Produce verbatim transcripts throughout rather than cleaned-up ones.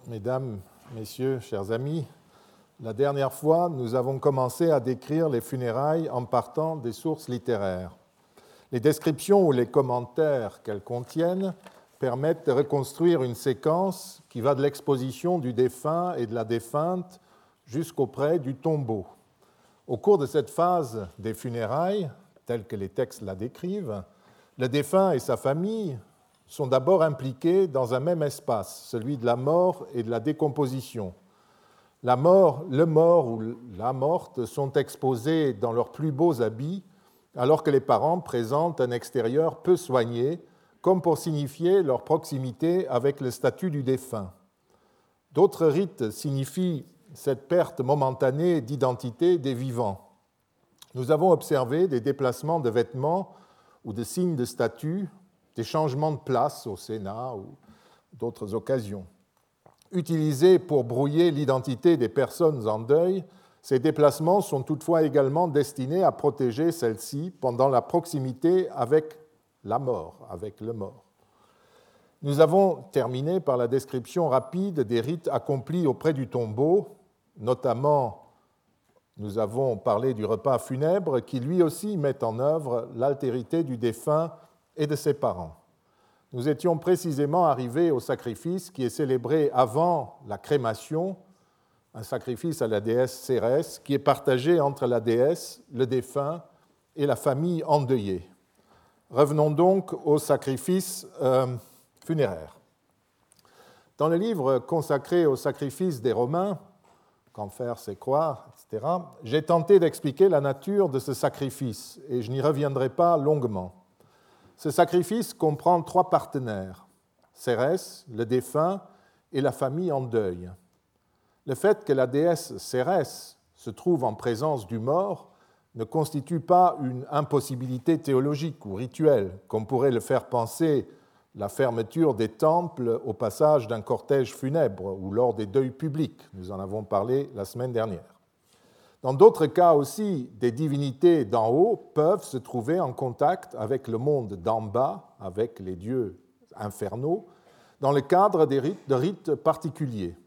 Mesdames, Messieurs, chers amis, la dernière fois, nous avons commencé à décrire les funérailles en partant des sources littéraires. Les descriptions ou les commentaires qu'elles contiennent permettent de reconstruire une séquence qui va de l'exposition du défunt et de la défunte jusqu'auprès du tombeau. Au cours de cette phase des funérailles, telle que les textes la décrivent, le défunt et sa famille sont d'abord impliqués dans un même espace, celui de la mort et de la décomposition. La mort, le mort ou la morte sont exposés dans leurs plus beaux habits, alors que les parents présentent un extérieur peu soigné, comme pour signifier leur proximité avec le statut du défunt. D'autres rites signifient cette perte momentanée d'identité des vivants. Nous avons observé des déplacements de vêtements ou de signes de statut, des changements de place au Sénat ou d'autres occasions. Utilisés pour brouiller l'identité des personnes en deuil, ces déplacements sont toutefois également destinés à protéger celles-ci pendant la proximité avec la mort, avec le mort. Nous avons terminé par la description rapide des rites accomplis auprès du tombeau, notamment nous avons parlé du repas funèbre qui lui aussi met en œuvre l'altérité du défunt et de ses parents. Nous étions précisément arrivés au sacrifice qui est célébré avant la crémation, un sacrifice à la déesse Cérès qui est partagé entre la déesse, le défunt et la famille endeuillée. Revenons donc au sacrifice euh, funéraire. Dans le livre consacré au sacrifice des Romains, Qu'en faire, c'est croire, et cetera, j'ai tenté d'expliquer la nature de ce sacrifice et je n'y reviendrai pas longuement. Ce sacrifice comprend trois partenaires, Cérès, le défunt et la famille en deuil. Le fait que la déesse Cérès se trouve en présence du mort ne constitue pas une impossibilité théologique ou rituelle, comme pourrait le faire penser la fermeture des temples au passage d'un cortège funèbre ou lors des deuils publics. Nous en avons parlé la semaine dernière. Dans d'autres cas aussi, des divinités d'en haut peuvent se trouver en contact avec le monde d'en bas, avec les dieux infernaux, dans le cadre des rites, de rites particuliers.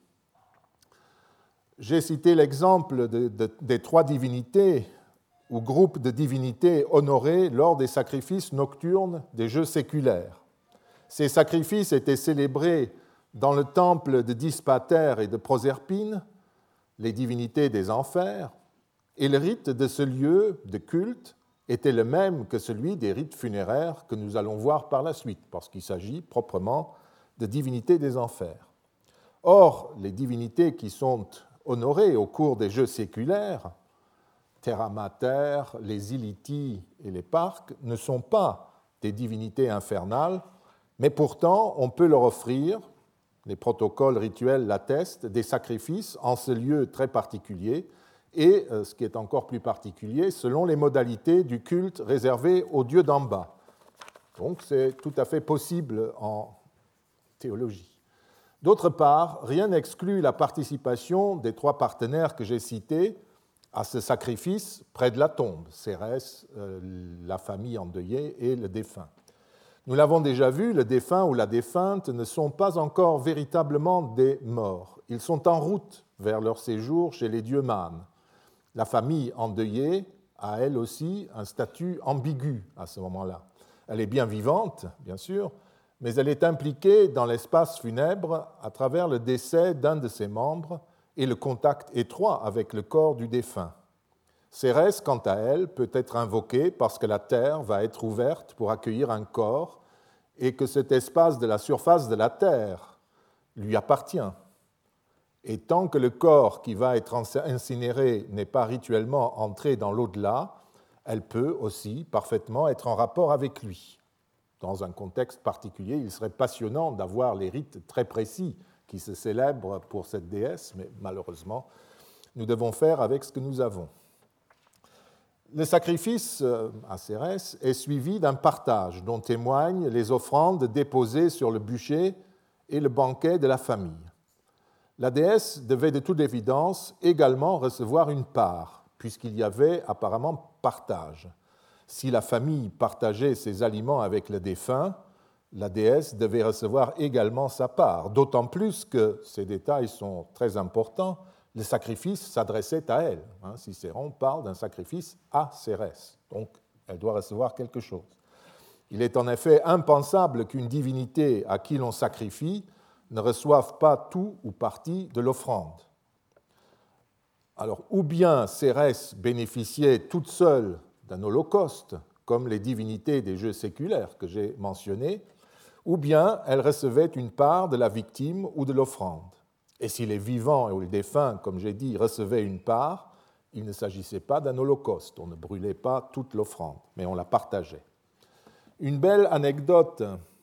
J'ai cité l'exemple de, de, des trois divinités ou groupes de divinités honorés lors des sacrifices nocturnes des jeux séculaires. Ces sacrifices étaient célébrés dans le temple de Dispater et de Proserpine, les divinités des enfers, et le rite de ce lieu de culte était le même que celui des rites funéraires que nous allons voir par la suite, parce qu'il s'agit proprement de divinités des enfers. Or, les divinités qui sont honorées au cours des jeux séculaires, Terra Mater, les Ilithys et les Parques, ne sont pas des divinités infernales, mais pourtant on peut leur offrir, les protocoles rituels l'attestent, des sacrifices en ce lieu très particulier, et, ce qui est encore plus particulier, selon les modalités du culte réservé aux dieux d'en bas. Donc c'est tout à fait possible en théologie. D'autre part, rien n'exclut la participation des trois partenaires que j'ai cités à ce sacrifice près de la tombe, Cérès, la famille endeuillée et le défunt. Nous l'avons déjà vu, le défunt ou la défunte ne sont pas encore véritablement des morts. Ils sont en route vers leur séjour chez les dieux mânes. La famille endeuillée a elle aussi un statut ambigu à ce moment-là. Elle est bien vivante, bien sûr, mais elle est impliquée dans l'espace funèbre à travers le décès d'un de ses membres et le contact étroit avec le corps du défunt. Cérès, quant à elle, peut être invoquée parce que la terre va être ouverte pour accueillir un corps et que cet espace de la surface de la terre lui appartient. Et tant que le corps qui va être incinéré n'est pas rituellement entré dans l'au-delà, elle peut aussi parfaitement être en rapport avec lui. Dans un contexte particulier, il serait passionnant d'avoir les rites très précis qui se célèbrent pour cette déesse, mais malheureusement, nous devons faire avec ce que nous avons. Le sacrifice à Cérès est suivi d'un partage dont témoignent les offrandes déposées sur le bûcher et le banquet de la famille. La déesse devait de toute évidence également recevoir une part, puisqu'il y avait apparemment partage. Si la famille partageait ses aliments avec le défunt, la déesse devait recevoir également sa part, d'autant plus que ces détails sont très importants, le sacrifice s'adressait à elle. Hein, Cicéron parle d'un sacrifice à Cérès, donc elle doit recevoir quelque chose. Il est en effet impensable qu'une divinité à qui l'on sacrifie ne reçoive pas tout ou partie de l'offrande. Alors, ou bien Cérès bénéficiait toute seule d'un holocauste, comme les divinités des jeux séculaires que j'ai mentionnés, ou bien elle recevait une part de la victime ou de l'offrande. Et si les vivants ou les défunts, comme j'ai dit, recevaient une part, il ne s'agissait pas d'un holocauste, on ne brûlait pas toute l'offrande, mais on la partageait. Une belle anecdote,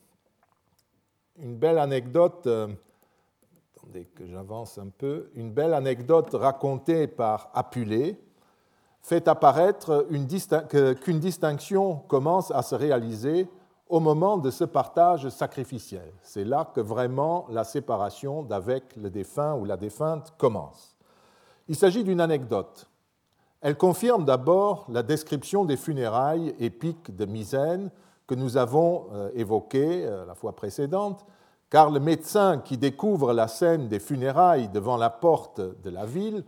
une belle anecdote, euh, attendez que j'avance un peu, une belle anecdote racontée par Apulée fait apparaître une distin- qu'une distinction commence à se réaliser au moment de ce partage sacrificiel. C'est là que vraiment la séparation d'avec le défunt ou la défunte commence. Il s'agit d'une anecdote. Elle confirme d'abord la description des funérailles épiques de Misène que nous avons évoquées la fois précédente, car le médecin qui découvre la scène des funérailles devant la porte de la ville,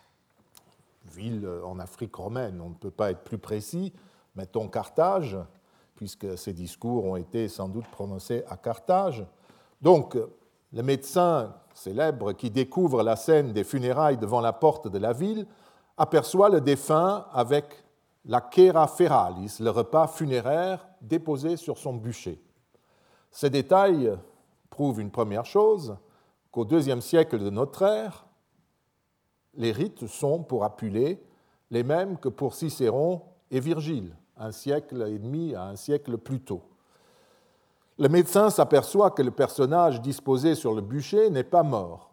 ville en Afrique romaine, on ne peut pas être plus précis, mettons Carthage, puisque ces discours ont été sans doute prononcés à Carthage. Donc, le médecin célèbre qui découvre la scène des funérailles devant la porte de la ville aperçoit le défunt avec la chera feralis, le repas funéraire déposé sur son bûcher. Ces détails prouvent une première chose, qu'au deuxième siècle de notre ère, les rites sont, pour Apulée, les mêmes que pour Cicéron et Virgile, un siècle et demi à un siècle plus tôt. Le médecin s'aperçoit que le personnage disposé sur le bûcher n'est pas mort,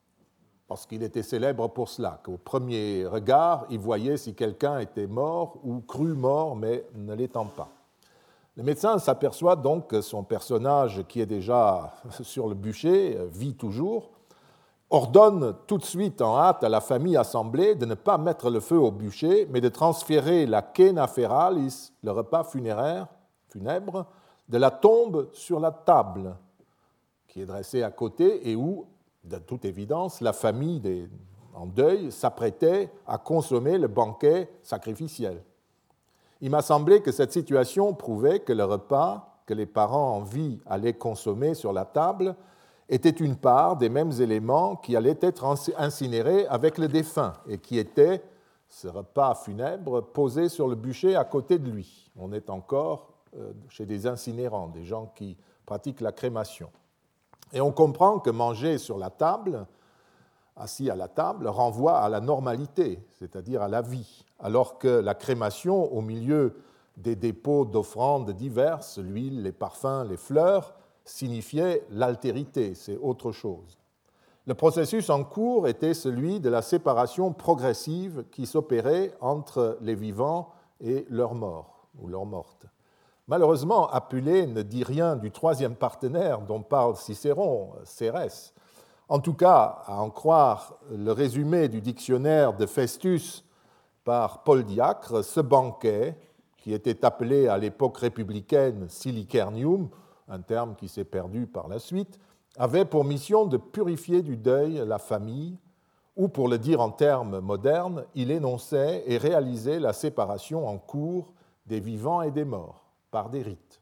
parce qu'il était célèbre pour cela, qu'au premier regard, il voyait si quelqu'un était mort ou cru mort, mais ne l'étant pas. Le médecin s'aperçoit donc que son personnage, qui est déjà sur le bûcher, vit toujours, ordonne tout de suite en hâte à la famille assemblée de ne pas mettre le feu au bûcher, mais de transférer la chena feralis, le repas funéraire, funèbre, de la tombe sur la table qui est dressée à côté et où, de toute évidence, la famille des, en deuil s'apprêtait à consommer le banquet sacrificiel. Il m'a semblé que cette situation prouvait que le repas que les parents en vie allaient consommer sur la table était une part des mêmes éléments qui allaient être incinérés avec le défunt et qui étaient, ce repas funèbre, posé sur le bûcher à côté de lui. On est encore chez des incinérants, des gens qui pratiquent la crémation. Et on comprend que manger sur la table, assis à la table, renvoie à la normalité, c'est-à-dire à la vie, alors que la crémation, au milieu des dépôts d'offrandes diverses, l'huile, les parfums, les fleurs, signifiait l'altérité, c'est autre chose. Le processus en cours était celui de la séparation progressive qui s'opérait entre les vivants et leurs morts ou leurs mortes. Malheureusement, Apulée ne dit rien du troisième partenaire dont parle Cicéron, Cérès. En tout cas, à en croire le résumé du dictionnaire de Festus par Paul Diacre, ce banquet, qui était appelé à l'époque républicaine silicernium, un terme qui s'est perdu par la suite, avait pour mission de purifier du deuil la famille, ou pour le dire en termes modernes, il énonçait et réalisait la séparation en cours des vivants et des morts, par des rites.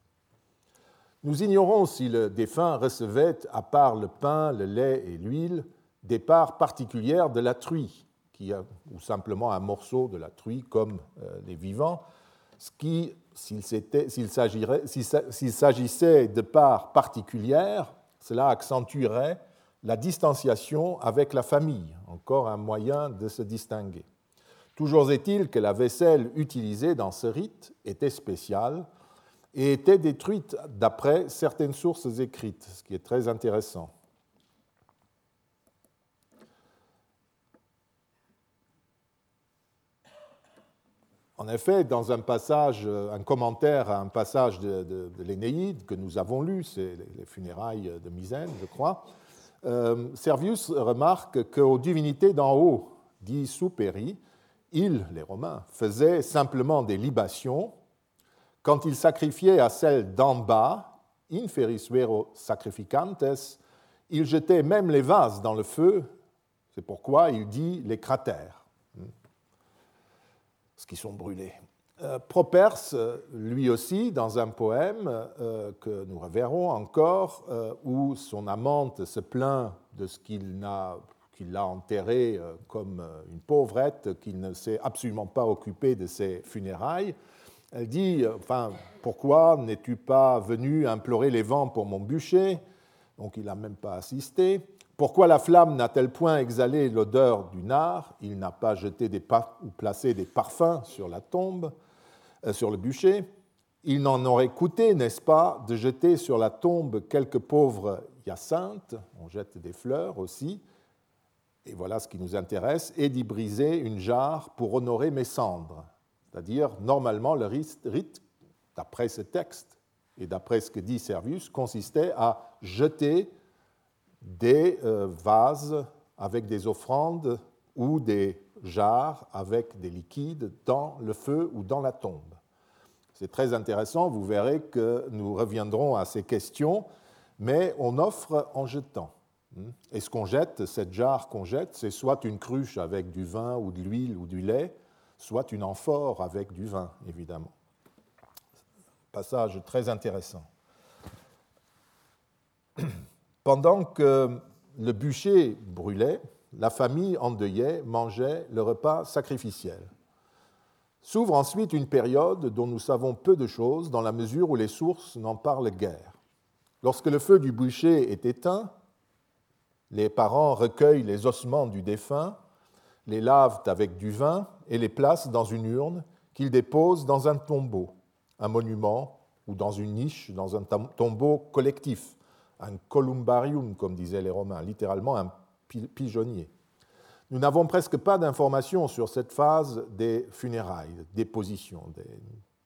Nous ignorons si le défunt recevait, à part le pain, le lait et l'huile, des parts particulières de la truie, qui a, ou simplement un morceau de la truie comme euh, les vivants, ce qui, s'il, s'il, s'il s'agissait de parts particulières, cela accentuerait la distanciation avec la famille, encore un moyen de se distinguer. Toujours est-il que la vaisselle utilisée dans ce rite était spéciale et était détruite d'après certaines sources écrites, ce qui est très intéressant. En effet, dans un passage, un commentaire à un passage de, de, de l'Énéide que nous avons lu, c'est les funérailles de Misène, je crois, euh, Servius remarque qu'aux divinités d'en haut, dit superi, ils, les Romains, faisaient simplement des libations. Quand ils sacrifiaient à celles d'en bas, inferis vero sacrificantes, il jetait même les vases dans le feu, c'est pourquoi il dit les cratères, ce qui sont brûlés. Euh, Properce, lui aussi, dans un poème euh, que nous reverrons encore, euh, où son amante se plaint de ce qu'il n'a, qu'il l'a enterrée euh, comme une pauvrette, qu'il ne s'est absolument pas occupé de ses funérailles. Elle dit, enfin, pourquoi n'es-tu pas venu implorer les vents pour mon bûcher? Donc il n'a même pas assisté. Pourquoi la flamme n'a-t-elle point exhalé l'odeur du nard? Il n'a pas jeté des pa- ou placé des parfums sur la tombe, euh, sur le bûcher. Il n'en aurait coûté, n'est-ce pas, de jeter sur la tombe quelques pauvres hyacinthes, on jette des fleurs aussi, et voilà ce qui nous intéresse, et d'y briser une jarre pour honorer mes cendres. C'est-à-dire, normalement, le rite, d'après ce texte et d'après ce que dit Servius, consistait à jeter des euh, vases avec des offrandes ou des jarres avec des liquides dans le feu ou dans la tombe. C'est très intéressant, vous verrez que nous reviendrons à ces questions, mais on offre en jetant. Et ce qu'on jette, cette jarre qu'on jette, c'est soit une cruche avec du vin ou de l'huile ou du lait, soit une amphore avec du vin, évidemment. Passage très intéressant. Pendant que le bûcher brûlait, la famille endeuillée mangeait le repas sacrificiel. S'ouvre ensuite une période dont nous savons peu de choses, dans la mesure où les sources n'en parlent guère. Lorsque le feu du bûcher est éteint, les parents recueillent les ossements du défunt, les lavent avec du vin et les placent dans une urne qu'ils déposent dans un tombeau, un monument ou dans une niche, dans un tombeau collectif, un columbarium, comme disaient les Romains, littéralement un pigeonnier. Nous n'avons presque pas d'informations sur cette phase des funérailles, des dépositions, des,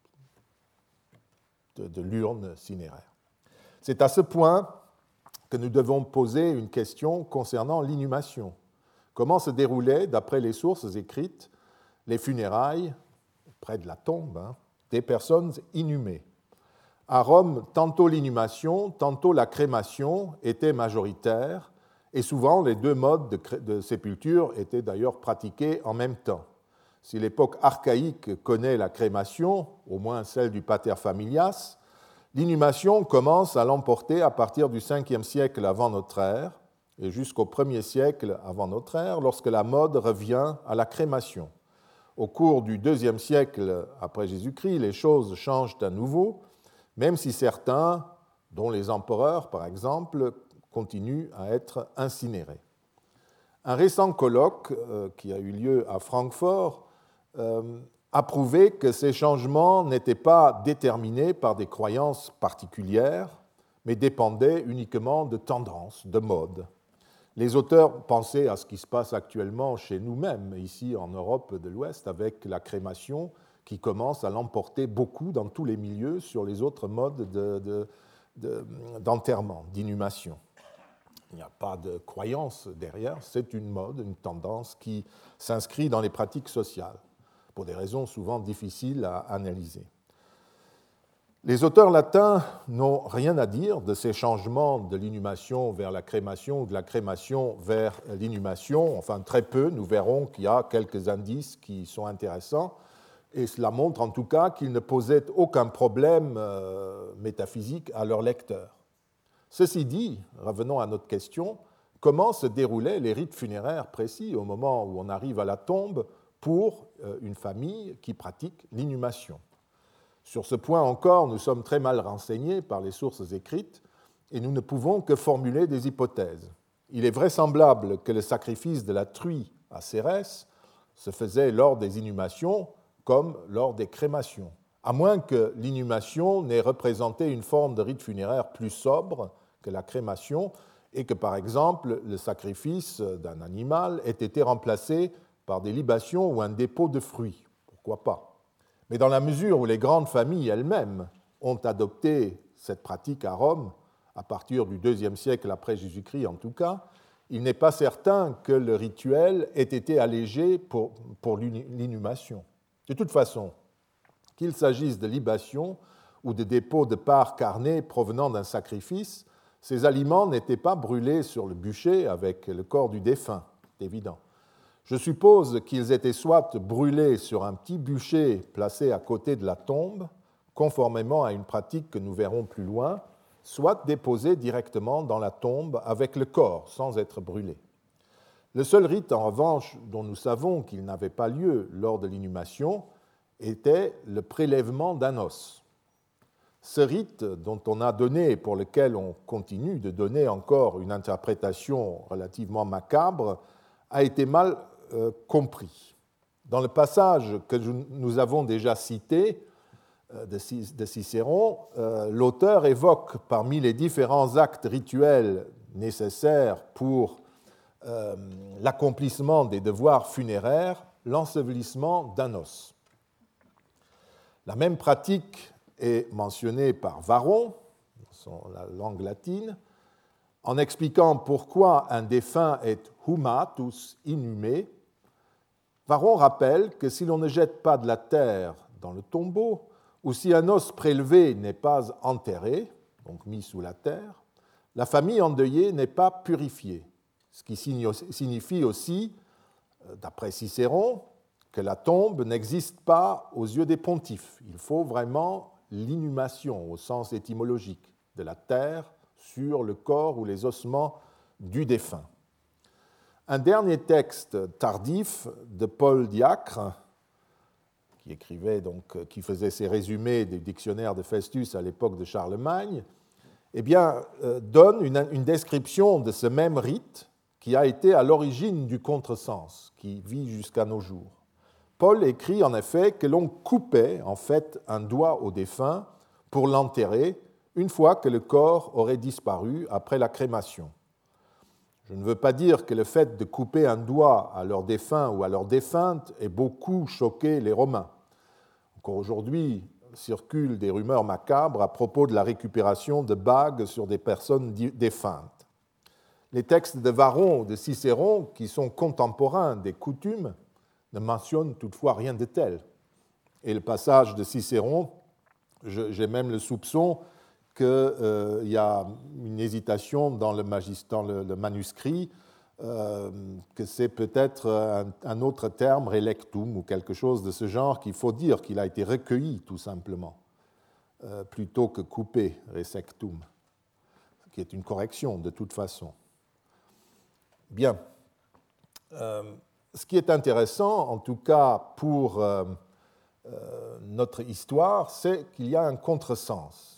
de, de l'urne cinéraire. C'est à ce point que nous devons poser une question concernant l'inhumation. Comment se déroulaient, d'après les sources écrites, les funérailles, près de la tombe, hein, des personnes inhumées? À Rome, tantôt l'inhumation, tantôt la crémation étaient majoritaires, et souvent les deux modes de, cré- de sépulture étaient d'ailleurs pratiqués en même temps. Si l'époque archaïque connaît la crémation, au moins celle du pater familias, l'inhumation commence à l'emporter à partir du cinquième siècle avant notre ère et jusqu'au premier siècle avant notre ère, lorsque la mode revient à la crémation. Au cours du deuxième siècle après Jésus-Christ, les choses changent à nouveau, même si certains, dont les empereurs par exemple, continuent à être incinérés. Un récent colloque euh, qui a eu lieu à Francfort euh, a prouvé que ces changements n'étaient pas déterminés par des croyances particulières, mais dépendaient uniquement de tendances, de modes. Les auteurs pensaient à ce qui se passe actuellement chez nous-mêmes, ici en Europe de l'Ouest, avec la crémation qui commence à l'emporter beaucoup dans tous les milieux sur les autres modes de, de, de, d'enterrement, d'inhumation. Il n'y a pas de croyance derrière, c'est une mode, une tendance qui s'inscrit dans les pratiques sociales, pour des raisons souvent difficiles à analyser. Les auteurs latins n'ont rien à dire de ces changements de l'inhumation vers la crémation ou de la crémation vers l'inhumation, enfin très peu. Nous verrons qu'il y a quelques indices qui sont intéressants, et cela montre en tout cas qu'ils ne posaient aucun problème euh, métaphysique à leurs lecteurs. Ceci dit, revenons à notre question, comment se déroulaient les rites funéraires précis au moment où on arrive à la tombe pour une famille qui pratique l'inhumation? Sur ce point encore, nous sommes très mal renseignés par les sources écrites et nous ne pouvons que formuler des hypothèses. Il est vraisemblable que le sacrifice de la truie à Cérès se faisait lors des inhumations comme lors des crémations, à moins que l'inhumation n'ait représenté une forme de rite funéraire plus sobre que la crémation et que, par exemple, le sacrifice d'un animal ait été remplacé par des libations ou un dépôt de fruits. Pourquoi pas? Mais dans la mesure où les grandes familles elles-mêmes ont adopté cette pratique à Rome, à partir du deuxième siècle après Jésus-Christ en tout cas, il n'est pas certain que le rituel ait été allégé pour, pour l'inhumation. De toute façon, qu'il s'agisse de libation ou de dépôts de parts carnées provenant d'un sacrifice, ces aliments n'étaient pas brûlés sur le bûcher avec le corps du défunt, c'est évident. Je suppose qu'ils étaient soit brûlés sur un petit bûcher placé à côté de la tombe, conformément à une pratique que nous verrons plus loin, soit déposés directement dans la tombe avec le corps, sans être brûlés. Le seul rite, en revanche, dont nous savons qu'il n'avait pas lieu lors de l'inhumation, était le prélèvement d'un os. Ce rite, dont on a donné et pour lequel on continue de donner encore une interprétation relativement macabre, a été mal euh, compris. Dans le passage que nous avons déjà cité euh, de Cicéron, euh, l'auteur évoque parmi les différents actes rituels nécessaires pour euh, l'accomplissement des devoirs funéraires l'ensevelissement d'un os. La même pratique est mentionnée par Varron, dans la langue latine, en expliquant pourquoi un défunt est humatus, inhumé. Varron rappelle que si l'on ne jette pas de la terre dans le tombeau, ou si un os prélevé n'est pas enterré, donc mis sous la terre, la famille endeuillée n'est pas purifiée, ce qui signifie aussi, d'après Cicéron, que la tombe n'existe pas aux yeux des pontifes. Il faut vraiment l'inhumation, au sens étymologique, de la terre sur le corps ou les ossements du défunt. Un dernier texte tardif de Paul Diacre, qui écrivait donc, qui faisait ses résumés des dictionnaires de Festus à l'époque de Charlemagne, eh bien, donne une, une description de ce même rite qui a été à l'origine du contresens, qui vit jusqu'à nos jours. Paul écrit en effet que l'on coupait en fait un doigt au défunt pour l'enterrer une fois que le corps aurait disparu après la crémation. Je ne veux pas dire que le fait de couper un doigt à leur défunt ou à leur défunte ait beaucoup choqué les Romains. Encore aujourd'hui, circulent des rumeurs macabres à propos de la récupération de bagues sur des personnes défuntes. Les textes de Varron ou de Cicéron, qui sont contemporains des coutumes, ne mentionne toutefois rien de tel. Et le passage de Cicéron, j'ai même le soupçon qu'il euh, y a une hésitation dans le, magist- dans le, le manuscrit, euh, que c'est peut-être un, un autre terme, relectum, ou quelque chose de ce genre, qu'il faut dire qu'il a été recueilli, tout simplement, euh, plutôt que coupé, resectum, qui est une correction de toute façon. Bien. Euh, Ce qui est intéressant, en tout cas pour euh, euh, notre histoire, c'est qu'il y a un contresens.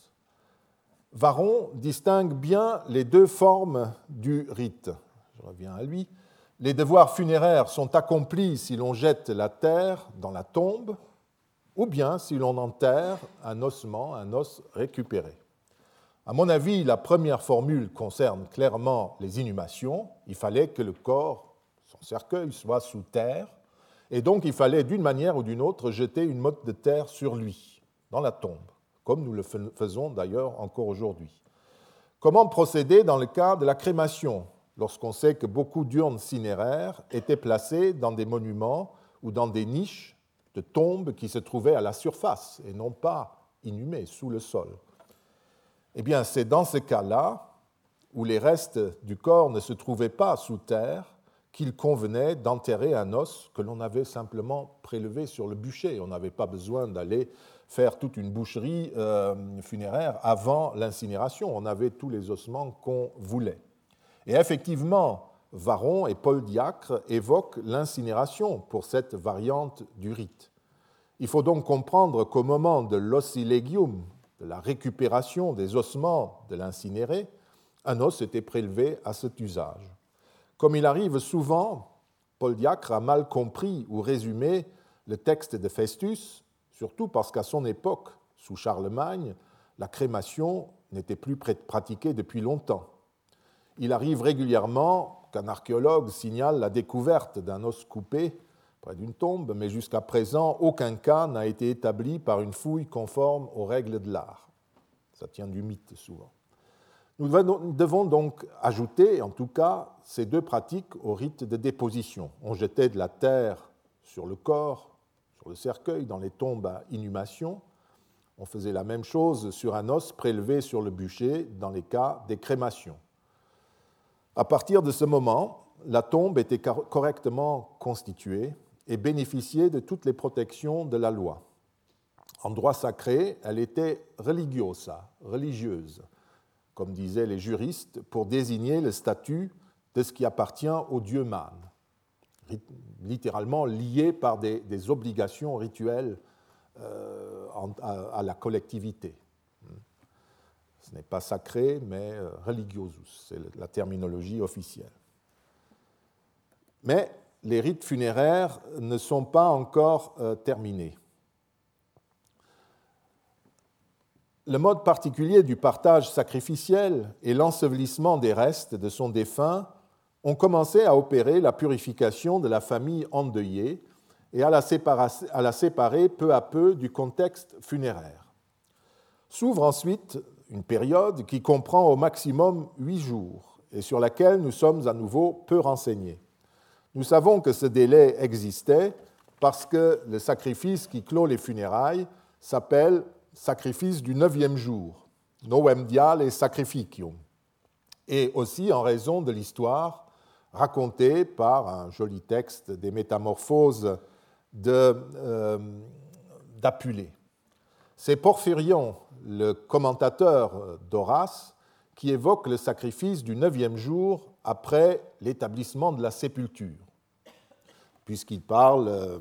Varron distingue bien les deux formes du rite. Je reviens à lui. Les devoirs funéraires sont accomplis si l'on jette la terre dans la tombe ou bien si l'on enterre un ossement, un os récupéré. À mon avis, la première formule concerne clairement les inhumations. Il fallait que le corps, son cercueil, soit sous terre, et donc il fallait d'une manière ou d'une autre jeter une motte de terre sur lui, dans la tombe, comme nous le faisons d'ailleurs encore aujourd'hui. Comment procéder dans le cas de la crémation, lorsqu'on sait que beaucoup d'urnes cinéraires étaient placées dans des monuments ou dans des niches de tombes qui se trouvaient à la surface et non pas inhumées sous le sol? Eh bien, c'est dans ce cas-là, où les restes du corps ne se trouvaient pas sous terre, qu'il convenait d'enterrer un os que l'on avait simplement prélevé sur le bûcher. On n'avait pas besoin d'aller faire toute une boucherie euh, funéraire avant l'incinération. On avait tous les ossements qu'on voulait. Et effectivement, Varron et Paul Diacre évoquent l'incinération pour cette variante du rite. Il faut donc comprendre qu'au moment de l'ossilegium, de la récupération des ossements de l'incinéré, un os était prélevé à cet usage. Comme il arrive souvent, Paul Diacre a mal compris ou résumé le texte de Festus, surtout parce qu'à son époque, sous Charlemagne, la crémation n'était plus pratiquée depuis longtemps. Il arrive régulièrement qu'un archéologue signale la découverte d'un os coupé près d'une tombe, mais jusqu'à présent, aucun cas n'a été établi par une fouille conforme aux règles de l'art. Ça tient du mythe souvent. Nous devons donc ajouter, en tout cas, ces deux pratiques au rite de déposition. On jetait de la terre sur le corps, sur le cercueil, dans les tombes à inhumation. On faisait la même chose sur un os prélevé sur le bûcher dans les cas des crémations. À partir de ce moment, la tombe était correctement constituée et bénéficiait de toutes les protections de la loi. En droit sacré, elle était religiosa, religieuse, comme disaient les juristes, pour désigner le statut de ce qui appartient au dieu Man, littéralement lié par des, des obligations rituelles euh, à, à la collectivité. Ce n'est pas sacré, mais religiosus, c'est la terminologie officielle. Mais les rites funéraires ne sont pas encore euh, terminés. Le mode particulier du partage sacrificiel et l'ensevelissement des restes de son défunt ont commencé à opérer la purification de la famille endeuillée et à la séparer, à la séparer peu à peu du contexte funéraire. S'ouvre ensuite une période qui comprend au maximum huit jours et sur laquelle nous sommes à nouveau peu renseignés. Nous savons que ce délai existait parce que le sacrifice qui clôt les funérailles s'appelle sacrifice du neuvième jour, novem diale sacrificium, et aussi en raison de l'histoire racontée par un joli texte des Métamorphoses de, euh, d'Apulée. C'est Porphyrion, le commentateur d'Horace, qui évoque le sacrifice du neuvième jour après l'établissement de la sépulture, puisqu'il parle, euh,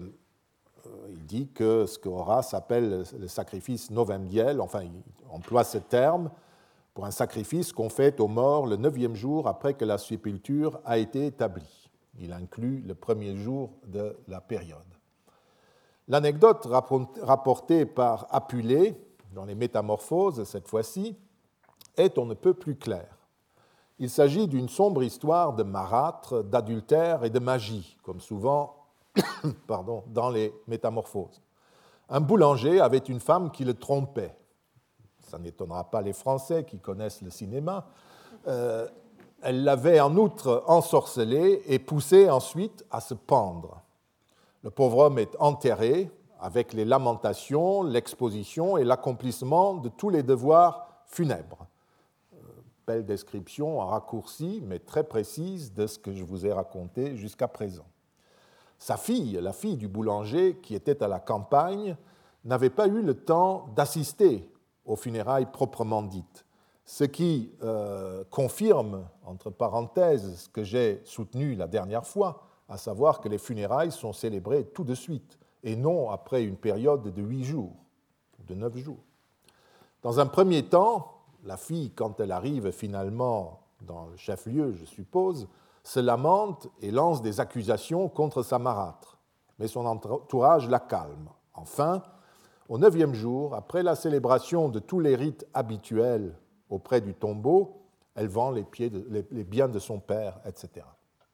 il dit que ce qu'Horace appelle le sacrifice novem diale, enfin il emploie ce terme pour un sacrifice qu'on fait aux morts le neuvième jour après que la sépulture a été établie. Il inclut le premier jour de la période. L'anecdote rapportée par Apulée, dans les Métamorphoses cette fois-ci, est on ne peut plus claire. Il s'agit d'une sombre histoire de marâtre, d'adultère et de magie, comme souvent pardon, dans les Métamorphoses. Un boulanger avait une femme qui le trompait. Ça n'étonnera pas les Français qui connaissent le cinéma. Euh, elle l'avait en outre ensorcelé et poussé ensuite à se pendre. Le pauvre homme est enterré avec les lamentations, l'exposition et l'accomplissement de tous les devoirs funèbres. Belle description, raccourcie, mais très précise de ce que je vous ai raconté jusqu'à présent. Sa fille, la fille du boulanger, qui était à la campagne, n'avait pas eu le temps d'assister aux funérailles proprement dites, ce qui euh, confirme, entre parenthèses, ce que j'ai soutenu la dernière fois, à savoir que les funérailles sont célébrées tout de suite, et non après une période de huit jours, de neuf jours. Dans un premier temps, la fille, quand elle arrive finalement dans le chef-lieu, je suppose, se lamente et lance des accusations contre sa marâtre, mais son entourage la calme. Enfin, au neuvième jour, après la célébration de tous les rites habituels auprès du tombeau, elle vend les, pieds de, les, les biens de son père, et cetera.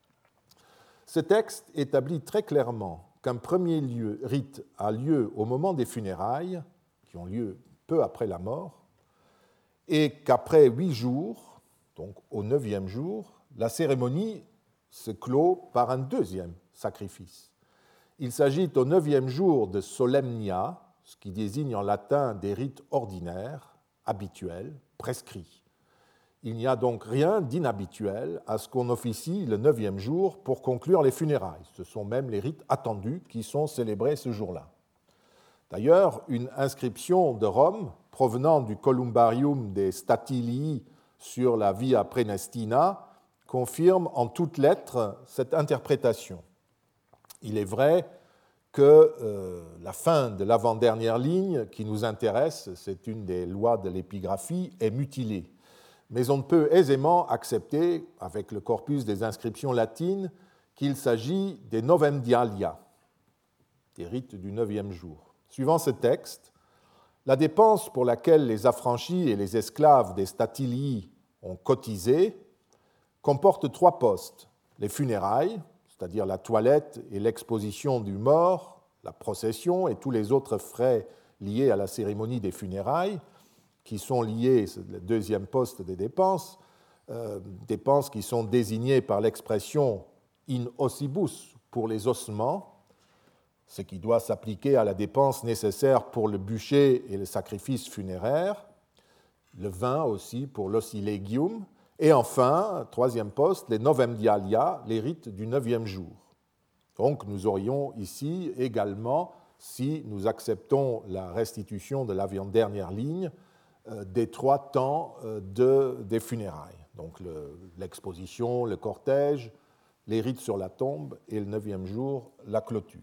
Ce texte établit très clairement qu'un premier lieu, rite a lieu au moment des funérailles, qui ont lieu peu après la mort, et qu'après huit jours, donc au neuvième jour, la cérémonie se clôt par un deuxième sacrifice. Il s'agit au neuvième jour de solemnia, ce qui désigne en latin des rites ordinaires, habituels, prescrits. Il n'y a donc rien d'inhabituel à ce qu'on officie le neuvième jour pour conclure les funérailles. Ce sont même les rites attendus qui sont célébrés ce jour-là. D'ailleurs, une inscription de Rome provenant du Columbarium des Statilii sur la Via Prenestina confirme en toutes lettres cette interprétation. Il est vrai que euh, la fin de l'avant-dernière ligne qui nous intéresse, c'est une des lois de l'épigraphie, est mutilée. Mais on peut aisément accepter, avec le corpus des inscriptions latines, qu'il s'agit des novem dialia, des rites du neuvième jour. Suivant ce texte, la dépense pour laquelle les affranchis et les esclaves des Statilii ont cotisé comporte trois postes: les funérailles, c'est-à-dire la toilette et l'exposition du mort, la procession et tous les autres frais liés à la cérémonie des funérailles, qui sont liés, c'est le deuxième poste des dépenses, euh, dépenses qui sont désignées par l'expression in ossibus pour les ossements, ce qui doit s'appliquer à la dépense nécessaire pour le bûcher et le sacrifice funéraire, le vin aussi pour l'ossilegium, et enfin, troisième poste, les novemdialia, les rites du neuvième jour. Donc nous aurions ici également, si nous acceptons la restitution de l'avant-dernière ligne, euh, des trois temps euh, de, des funérailles. Donc le, l'exposition, le cortège, les rites sur la tombe et le neuvième jour, la clôture.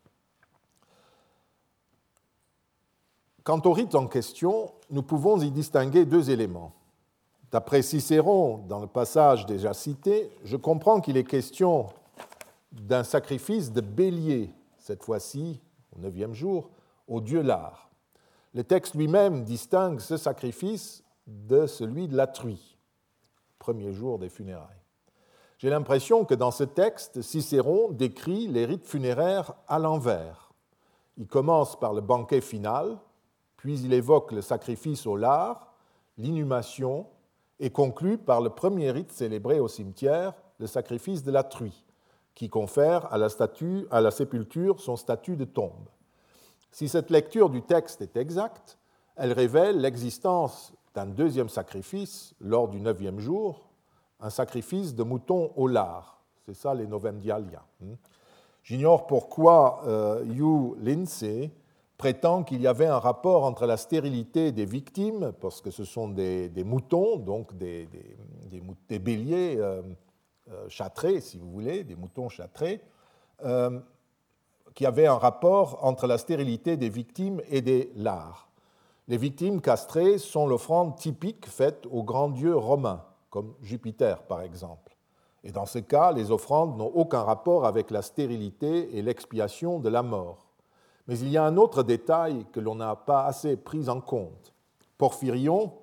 Quant aux rites en question, nous pouvons y distinguer deux éléments. D'après Cicéron, dans le passage déjà cité, je comprends qu'il est question d'un sacrifice de bélier, cette fois-ci, au neuvième jour, au dieu Lare. Le texte lui-même distingue ce sacrifice de celui de la truie, premier jour des funérailles. J'ai l'impression que dans ce texte, Cicéron décrit les rites funéraires à l'envers. Il commence par le banquet final, puis il évoque le sacrifice au Lare, l'inhumation, et conclut par le premier rite célébré au cimetière, le sacrifice de la truie, qui confère à la, statue, à la sépulture son statut de tombe. Si cette lecture du texte est exacte, elle révèle l'existence d'un deuxième sacrifice lors du neuvième jour, un sacrifice de mouton au Lare. C'est ça les novemdialia. J'ignore pourquoi euh, Hugh Lindsay prétend qu'il y avait un rapport entre la stérilité des victimes, parce que ce sont des, des moutons, donc des, des, des, des béliers euh, euh, châtrés, si vous voulez, des moutons châtrés, euh, qu'il y avait un rapport entre la stérilité des victimes et des lares. Les victimes castrées sont l'offrande typique faite aux grands dieux romains, comme Jupiter par exemple. Et dans ce cas, les offrandes n'ont aucun rapport avec la stérilité et l'expiation de la mort. Mais il y a un autre détail que l'on n'a pas assez pris en compte. Porphyrion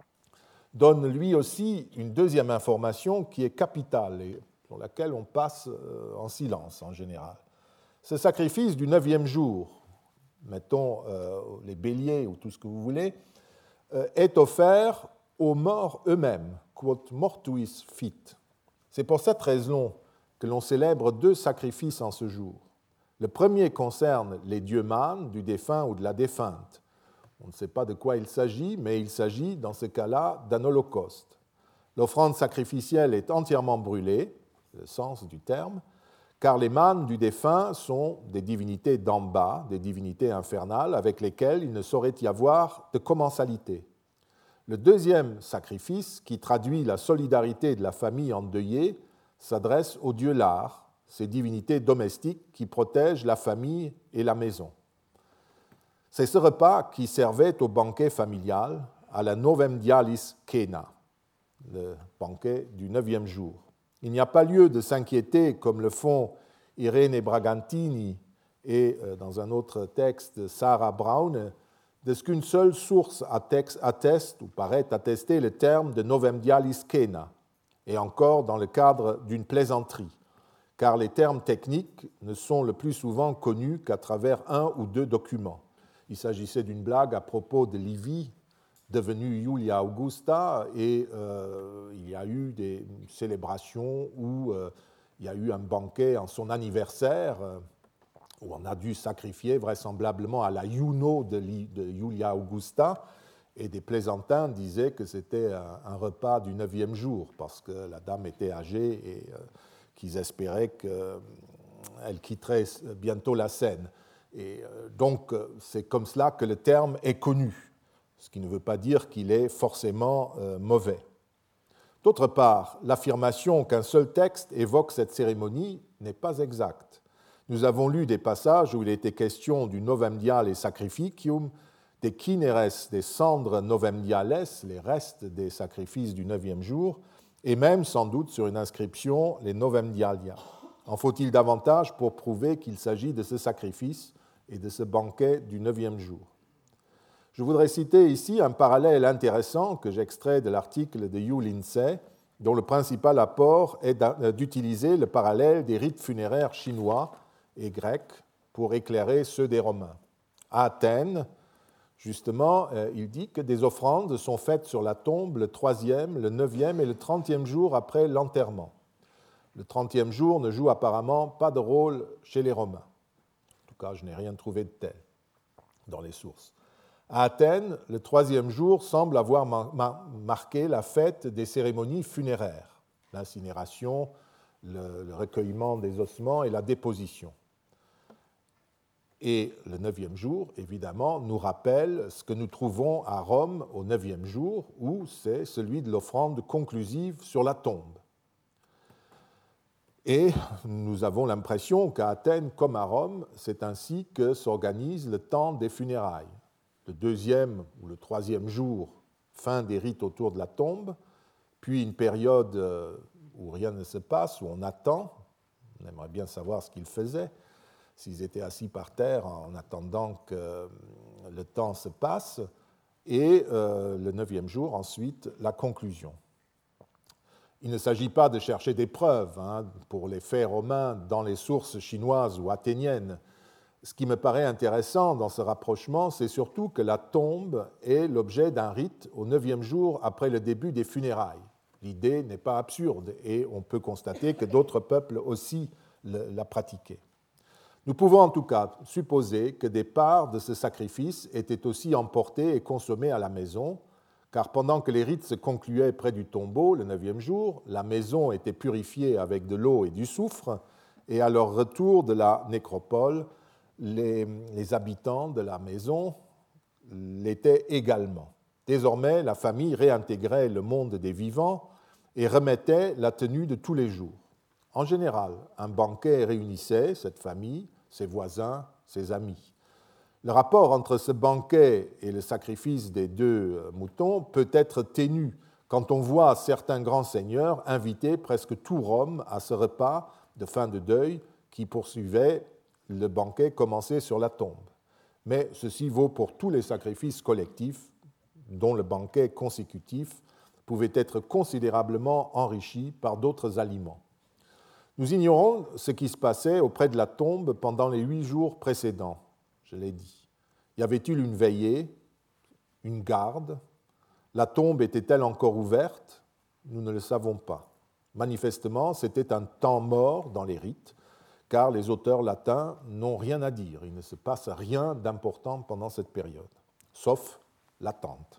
donne lui aussi une deuxième information qui est capitale et sur laquelle on passe en silence en général. Ce sacrifice du neuvième jour, mettons euh, les béliers ou tout ce que vous voulez, euh, est offert aux morts eux-mêmes, quod mortuis fit. C'est pour cette raison que l'on célèbre deux sacrifices en ce jour. Le premier concerne les dieux mânes du défunt ou de la défunte. On ne sait pas de quoi il s'agit, mais il s'agit dans ce cas-là d'un holocauste. L'offrande sacrificielle est entièrement brûlée, c'est le sens du terme, car les mânes du défunt sont des divinités d'en bas, des divinités infernales, avec lesquelles il ne saurait y avoir de commensalité. Le deuxième sacrifice, qui traduit la solidarité de la famille endeuillée, s'adresse aux dieux Lare, ces divinités domestiques qui protègent la famille et la maison. C'est ce repas qui servait au banquet familial, à la novemdialis cena, le banquet du neuvième jour. Il n'y a pas lieu de s'inquiéter, comme le font Irene Bragantini et, dans un autre texte, Sarah Brown, de ce qu'une seule source atteste ou paraît attester le terme de novemdialis cena, et encore dans le cadre d'une plaisanterie, car les termes techniques ne sont le plus souvent connus qu'à travers un ou deux documents. Il s'agissait d'une blague à propos de Livie, devenue Iulia Augusta, et euh, il y a eu des célébrations où euh, il y a eu un banquet en son anniversaire, euh, où on a dû sacrifier vraisemblablement à la Juno de, de Iulia Augusta, et des plaisantins disaient que c'était un, un repas du neuvième jour, parce que la dame était âgée et euh, qu'ils espéraient qu'elle quitterait bientôt la scène. Et donc, c'est comme cela que le terme est connu, ce qui ne veut pas dire qu'il est forcément mauvais. D'autre part, l'affirmation qu'un seul texte évoque cette cérémonie n'est pas exacte. Nous avons lu des passages où il était question du novemdiale sacrificium, des kineres, des cendres novemdiales, les restes des sacrifices du neuvième jour, et même sans doute sur une inscription, les novemdialia. En faut-il davantage pour prouver qu'il s'agit de ce sacrifice et de ce banquet du neuvième jour? Je voudrais citer ici un parallèle intéressant que j'extrais de l'article de Hugh Lindsay, dont le principal apport est d'utiliser le parallèle des rites funéraires chinois et grecs pour éclairer ceux des Romains. À Athènes, justement, il dit que des offrandes sont faites sur la tombe le troisième, le neuvième et le trentième jour après l'enterrement. Le trentième jour ne joue apparemment pas de rôle chez les Romains. En tout cas, je n'ai rien trouvé de tel dans les sources. À Athènes, le troisième jour semble avoir marqué la fête des cérémonies funéraires, l'incinération, le, le recueillement des ossements et la déposition. Et le neuvième jour, évidemment, nous rappelle ce que nous trouvons à Rome au neuvième jour, où c'est celui de l'offrande conclusive sur la tombe. Et nous avons l'impression qu'à Athènes comme à Rome, c'est ainsi que s'organise le temps des funérailles. Le deuxième ou le troisième jour, fin des rites autour de la tombe, puis une période où rien ne se passe, où on attend. On aimerait bien savoir ce qu'ils faisaient, s'ils étaient assis par terre en attendant que le temps se passe. Et euh, le neuvième jour, ensuite, la conclusion. Il ne s'agit pas de chercher des preuves hein, pour les faits romains dans les sources chinoises ou athéniennes. Ce qui me paraît intéressant dans ce rapprochement, c'est surtout que la tombe est l'objet d'un rite au neuvième jour après le début des funérailles. L'idée n'est pas absurde et on peut constater que d'autres peuples aussi la pratiquaient. Nous pouvons en tout cas supposer que des parts de ce sacrifice étaient aussi emportées et consommées à la maison, car pendant que les rites se concluaient près du tombeau le neuvième jour, la maison était purifiée avec de l'eau et du soufre, et à leur retour de la nécropole, Les, les habitants de la maison l'étaient également. Désormais, la famille réintégrait le monde des vivants et remettait la tenue de tous les jours. En général, un banquet réunissait cette famille, ses voisins, ses amis. Le rapport entre ce banquet et le sacrifice des deux moutons peut être ténu quand on voit certains grands seigneurs inviter presque tout Rome à ce repas de fin de deuil qui poursuivait le banquet commencé sur la tombe. Mais ceci vaut pour tous les sacrifices collectifs, dont le banquet consécutif pouvait être considérablement enrichi par d'autres aliments. Nous ignorons ce qui se passait auprès de la tombe pendant les huit jours précédents, je l'ai dit. Y avait-il une veillée, une garde? La tombe était-elle encore ouverte? Nous ne le savons pas. Manifestement, c'était un temps mort dans les rites, car les auteurs latins n'ont rien à dire. Il ne se passe rien d'important pendant cette période, sauf l'attente.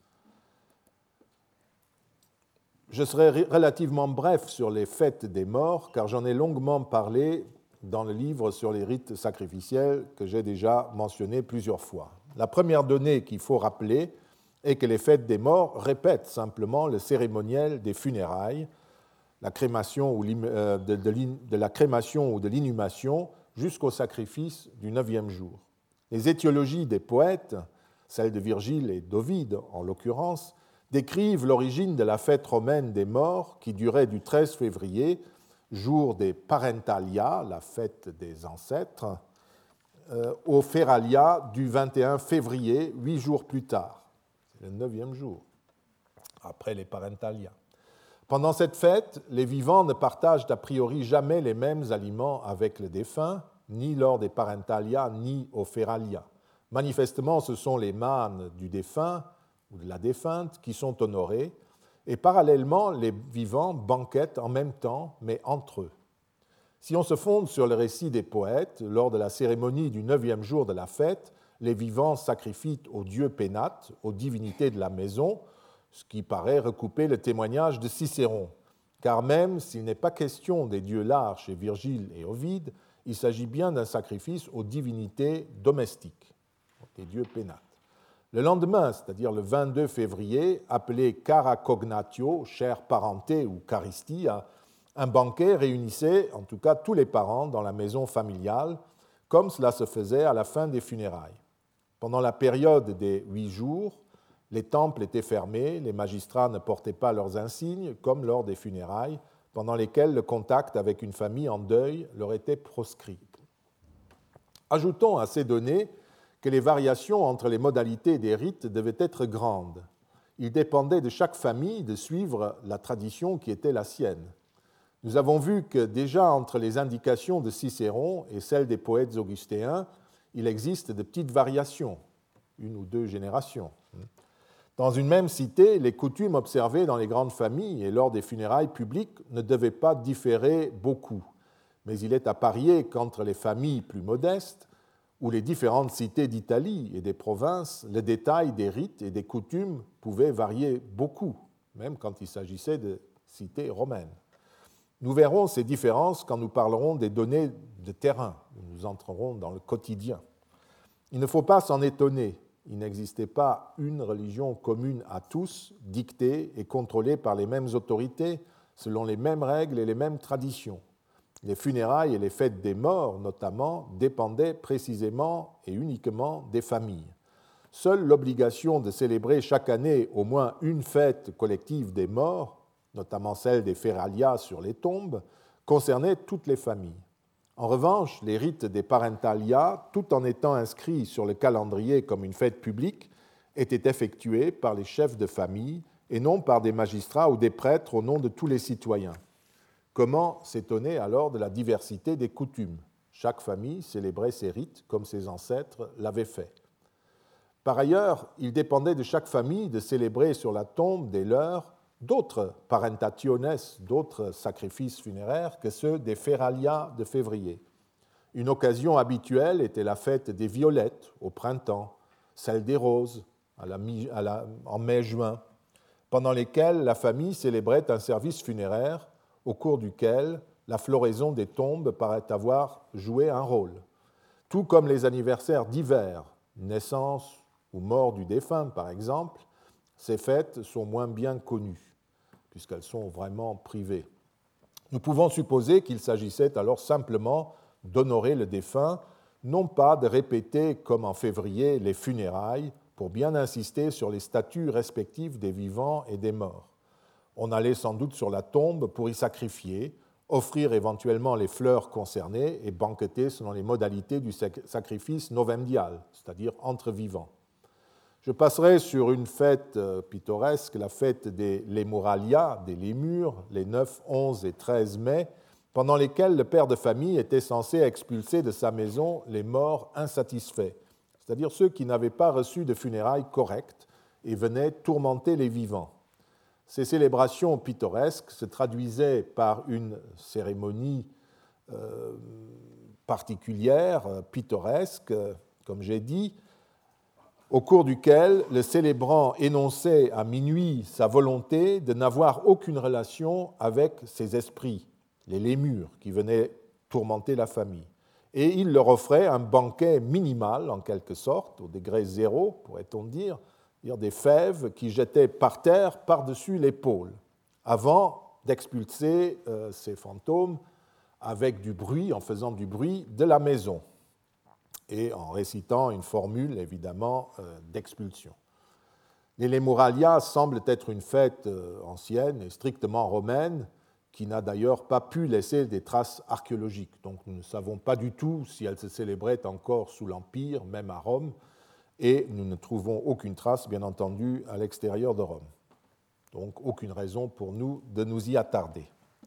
Je serai relativement bref sur les fêtes des morts, car j'en ai longuement parlé dans le livre sur les rites sacrificiels que j'ai déjà mentionné plusieurs fois. La première donnée qu'il faut rappeler est que les fêtes des morts répètent simplement le cérémoniel des funérailles, la crémation ou de, de, de la crémation ou de l'inhumation jusqu'au sacrifice du neuvième jour. Les étiologies des poètes, celles de Virgile et d'Ovide en l'occurrence, décrivent l'origine de la fête romaine des morts qui durait du treize février, jour des Parentalia, la fête des ancêtres, euh, au Feralia du vingt et un février, huit jours plus tard. C'est le neuvième jour, après les Parentalia. Pendant cette fête, les vivants ne partagent a priori jamais les mêmes aliments avec le défunt, ni lors des Parentalia, ni au Feralia. Manifestement, ce sont les mânes du défunt ou de la défunte qui sont honorés, et parallèlement, les vivants banquettent en même temps, mais entre eux. Si on se fonde sur le récit des poètes, lors de la cérémonie du neuvième jour de la fête, les vivants sacrifient au dieu Pénate, aux divinités de la maison, ce qui paraît recouper le témoignage de Cicéron, car même s'il n'est pas question des dieux lards chez Virgile et Ovide, il s'agit bien d'un sacrifice aux divinités domestiques, des dieux Pénates. Le lendemain, c'est-à-dire le vingt-deux février, appelé Cara Cognatio, chère parenté ou Charistia, un banquet réunissait en tout cas tous les parents dans la maison familiale, comme cela se faisait à la fin des funérailles. Pendant la période des huit jours, les temples étaient fermés, les magistrats ne portaient pas leurs insignes, comme lors des funérailles, pendant lesquelles le contact avec une famille en deuil leur était proscrit. Ajoutons à ces données que les variations entre les modalités des rites devaient être grandes. Il dépendait de chaque famille de suivre la tradition qui était la sienne. Nous avons vu que déjà entre les indications de Cicéron et celles des poètes augustéens, il existe de petites variations, une ou deux générations. Dans une même cité, les coutumes observées dans les grandes familles et lors des funérailles publiques ne devaient pas différer beaucoup, mais il est à parier qu'entre les familles plus modestes, ou les différentes cités d'Italie et des provinces, les détails des rites et des coutumes pouvaient varier beaucoup, même quand il s'agissait de cités romaines. Nous verrons ces différences quand nous parlerons des données de terrain, où nous entrerons dans le quotidien. Il ne faut pas s'en étonner, il n'existait pas une religion commune à tous, dictée et contrôlée par les mêmes autorités, selon les mêmes règles et les mêmes traditions. Les funérailles et les fêtes des morts, notamment, dépendaient précisément et uniquement des familles. Seule l'obligation de célébrer chaque année au moins une fête collective des morts, notamment celle des feralia sur les tombes, concernait toutes les familles. En revanche, les rites des parentalia, tout en étant inscrits sur le calendrier comme une fête publique, étaient effectués par les chefs de famille et non par des magistrats ou des prêtres au nom de tous les citoyens. Comment s'étonner alors de la diversité des coutumes ? Chaque famille célébrait ses rites comme ses ancêtres l'avaient fait. Par ailleurs, il dépendait de chaque famille de célébrer sur la tombe des leurs d'autres parentationes, d'autres sacrifices funéraires que ceux des feralia de février. Une occasion habituelle était la fête des violettes au printemps, celle des roses à la, à la, en mai-juin, pendant lesquelles la famille célébrait un service funéraire au cours duquel la floraison des tombes paraît avoir joué un rôle. Tout comme les anniversaires d'hiver, naissance ou mort du défunt par exemple, ces fêtes sont moins bien connues, puisqu'elles sont vraiment privées. Nous pouvons supposer qu'il s'agissait alors simplement d'honorer le défunt, non pas de répéter comme en février les funérailles pour bien insister sur les statuts respectifs des vivants et des morts. On allait sans doute sur la tombe pour y sacrifier, offrir éventuellement les fleurs concernées et banqueter selon les modalités du sacrifice novemdial, c'est-à-dire entre vivants. Je passerai sur une fête pittoresque, la fête des Lemuralia, des Lémures, les neuf, onze et treize mai, pendant lesquels le père de famille était censé expulser de sa maison les morts insatisfaits, c'est-à-dire ceux qui n'avaient pas reçu de funérailles correctes et venaient tourmenter les vivants. Ces célébrations pittoresques se traduisaient par une cérémonie euh, particulière, pittoresque, comme j'ai dit, au cours duquel le célébrant énonçait à minuit sa volonté de n'avoir aucune relation avec ces esprits, les lémures, qui venaient tourmenter la famille. Et il leur offrait un banquet minimal, en quelque sorte, au degré zéro, pourrait-on dire, c'est-à-dire des fèves qui jetaient par terre par-dessus l'épaule, avant d'expulser euh, ces fantômes avec du bruit, en faisant du bruit, de la maison, et en récitant une formule, évidemment, euh, d'expulsion. Les Lemuralia semblent être une fête euh, ancienne et strictement romaine, qui n'a d'ailleurs pas pu laisser des traces archéologiques. Donc nous ne savons pas du tout si elle se célébrait encore sous l'Empire, même à Rome, et nous ne trouvons aucune trace, bien entendu, à l'extérieur de Rome. Donc aucune raison pour nous de nous y attarder.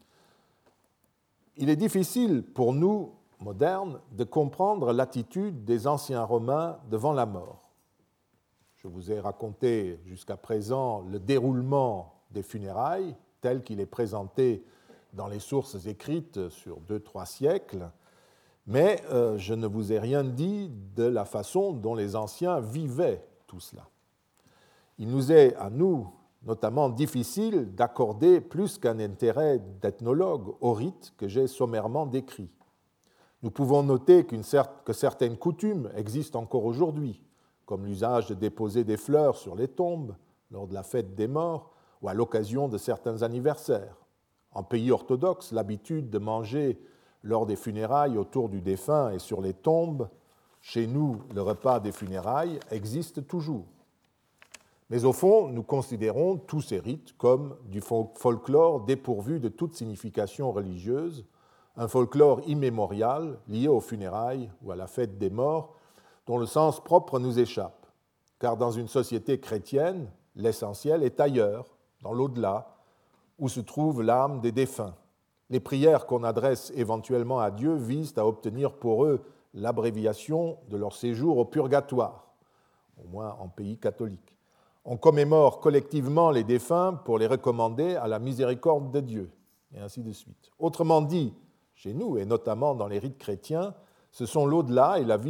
Il est difficile pour nous, modernes, de comprendre l'attitude des anciens Romains devant la mort. Je vous ai raconté jusqu'à présent le déroulement des funérailles, tel qu'il est présenté dans les sources écrites sur deux, trois siècles, mais euh, je ne vous ai rien dit de la façon dont les anciens vivaient tout cela. Il nous est, à nous, notamment difficile d'accorder plus qu'un intérêt d'ethnologue au rite que j'ai sommairement décrit. Nous pouvons noter qu'une cer- que certaines coutumes existent encore aujourd'hui, comme l'usage de déposer des fleurs sur les tombes lors de la fête des morts ou à l'occasion de certains anniversaires. En pays orthodoxe, l'habitude de manger lors des funérailles autour du défunt et sur les tombes, chez nous, le repas des funérailles existe toujours. Mais au fond, nous considérons tous ces rites comme du folklore dépourvu de toute signification religieuse, un folklore immémorial lié aux funérailles ou à la fête des morts, dont le sens propre nous échappe. Car dans une société chrétienne, l'essentiel est ailleurs, dans l'au-delà, où se trouve l'âme des défunts. Les prières qu'on adresse éventuellement à Dieu visent à obtenir pour eux l'abréviation de leur séjour au purgatoire, au moins en pays catholique. On commémore collectivement les défunts pour les recommander à la miséricorde de Dieu, et ainsi de suite. Autrement dit, chez nous, et notamment dans les rites chrétiens, ce sont l'au-delà et la vie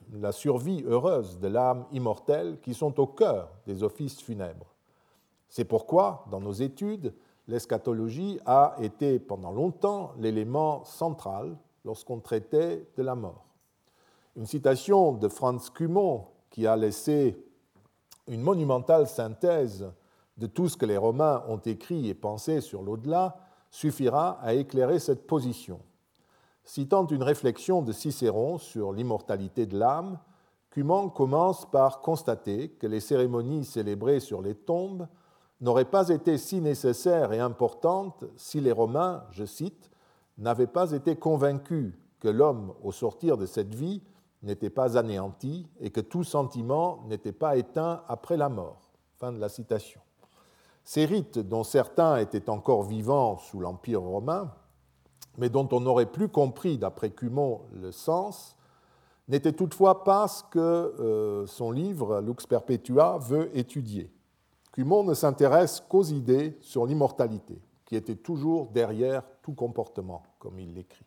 la survie heureuse de l'âme immortelle qui sont au cœur des offices funèbres. C'est pourquoi, dans nos études, l'eschatologie a été pendant longtemps l'élément central lorsqu'on traitait de la mort. Une citation de Franz Cumont, qui a laissé une monumentale synthèse de tout ce que les Romains ont écrit et pensé sur l'au-delà, suffira à éclairer cette position. Citant une réflexion de Cicéron sur l'immortalité de l'âme, Cumont commence par constater que les cérémonies célébrées sur les tombes n'auraient pas été si nécessaires et importantes si les Romains, je cite, n'avaient pas été convaincus que l'homme, au sortir de cette vie, n'était pas anéanti et que tout sentiment n'était pas éteint après la mort. Fin de la citation. Ces rites, dont certains étaient encore vivants sous l'Empire romain, mais dont on n'aurait plus compris, d'après Cumont, le sens, n'étaient toutefois pas ce que euh, son livre Lux Perpetua veut étudier. Cumont ne s'intéresse qu'aux idées sur l'immortalité, qui étaient toujours derrière tout comportement, comme il l'écrit.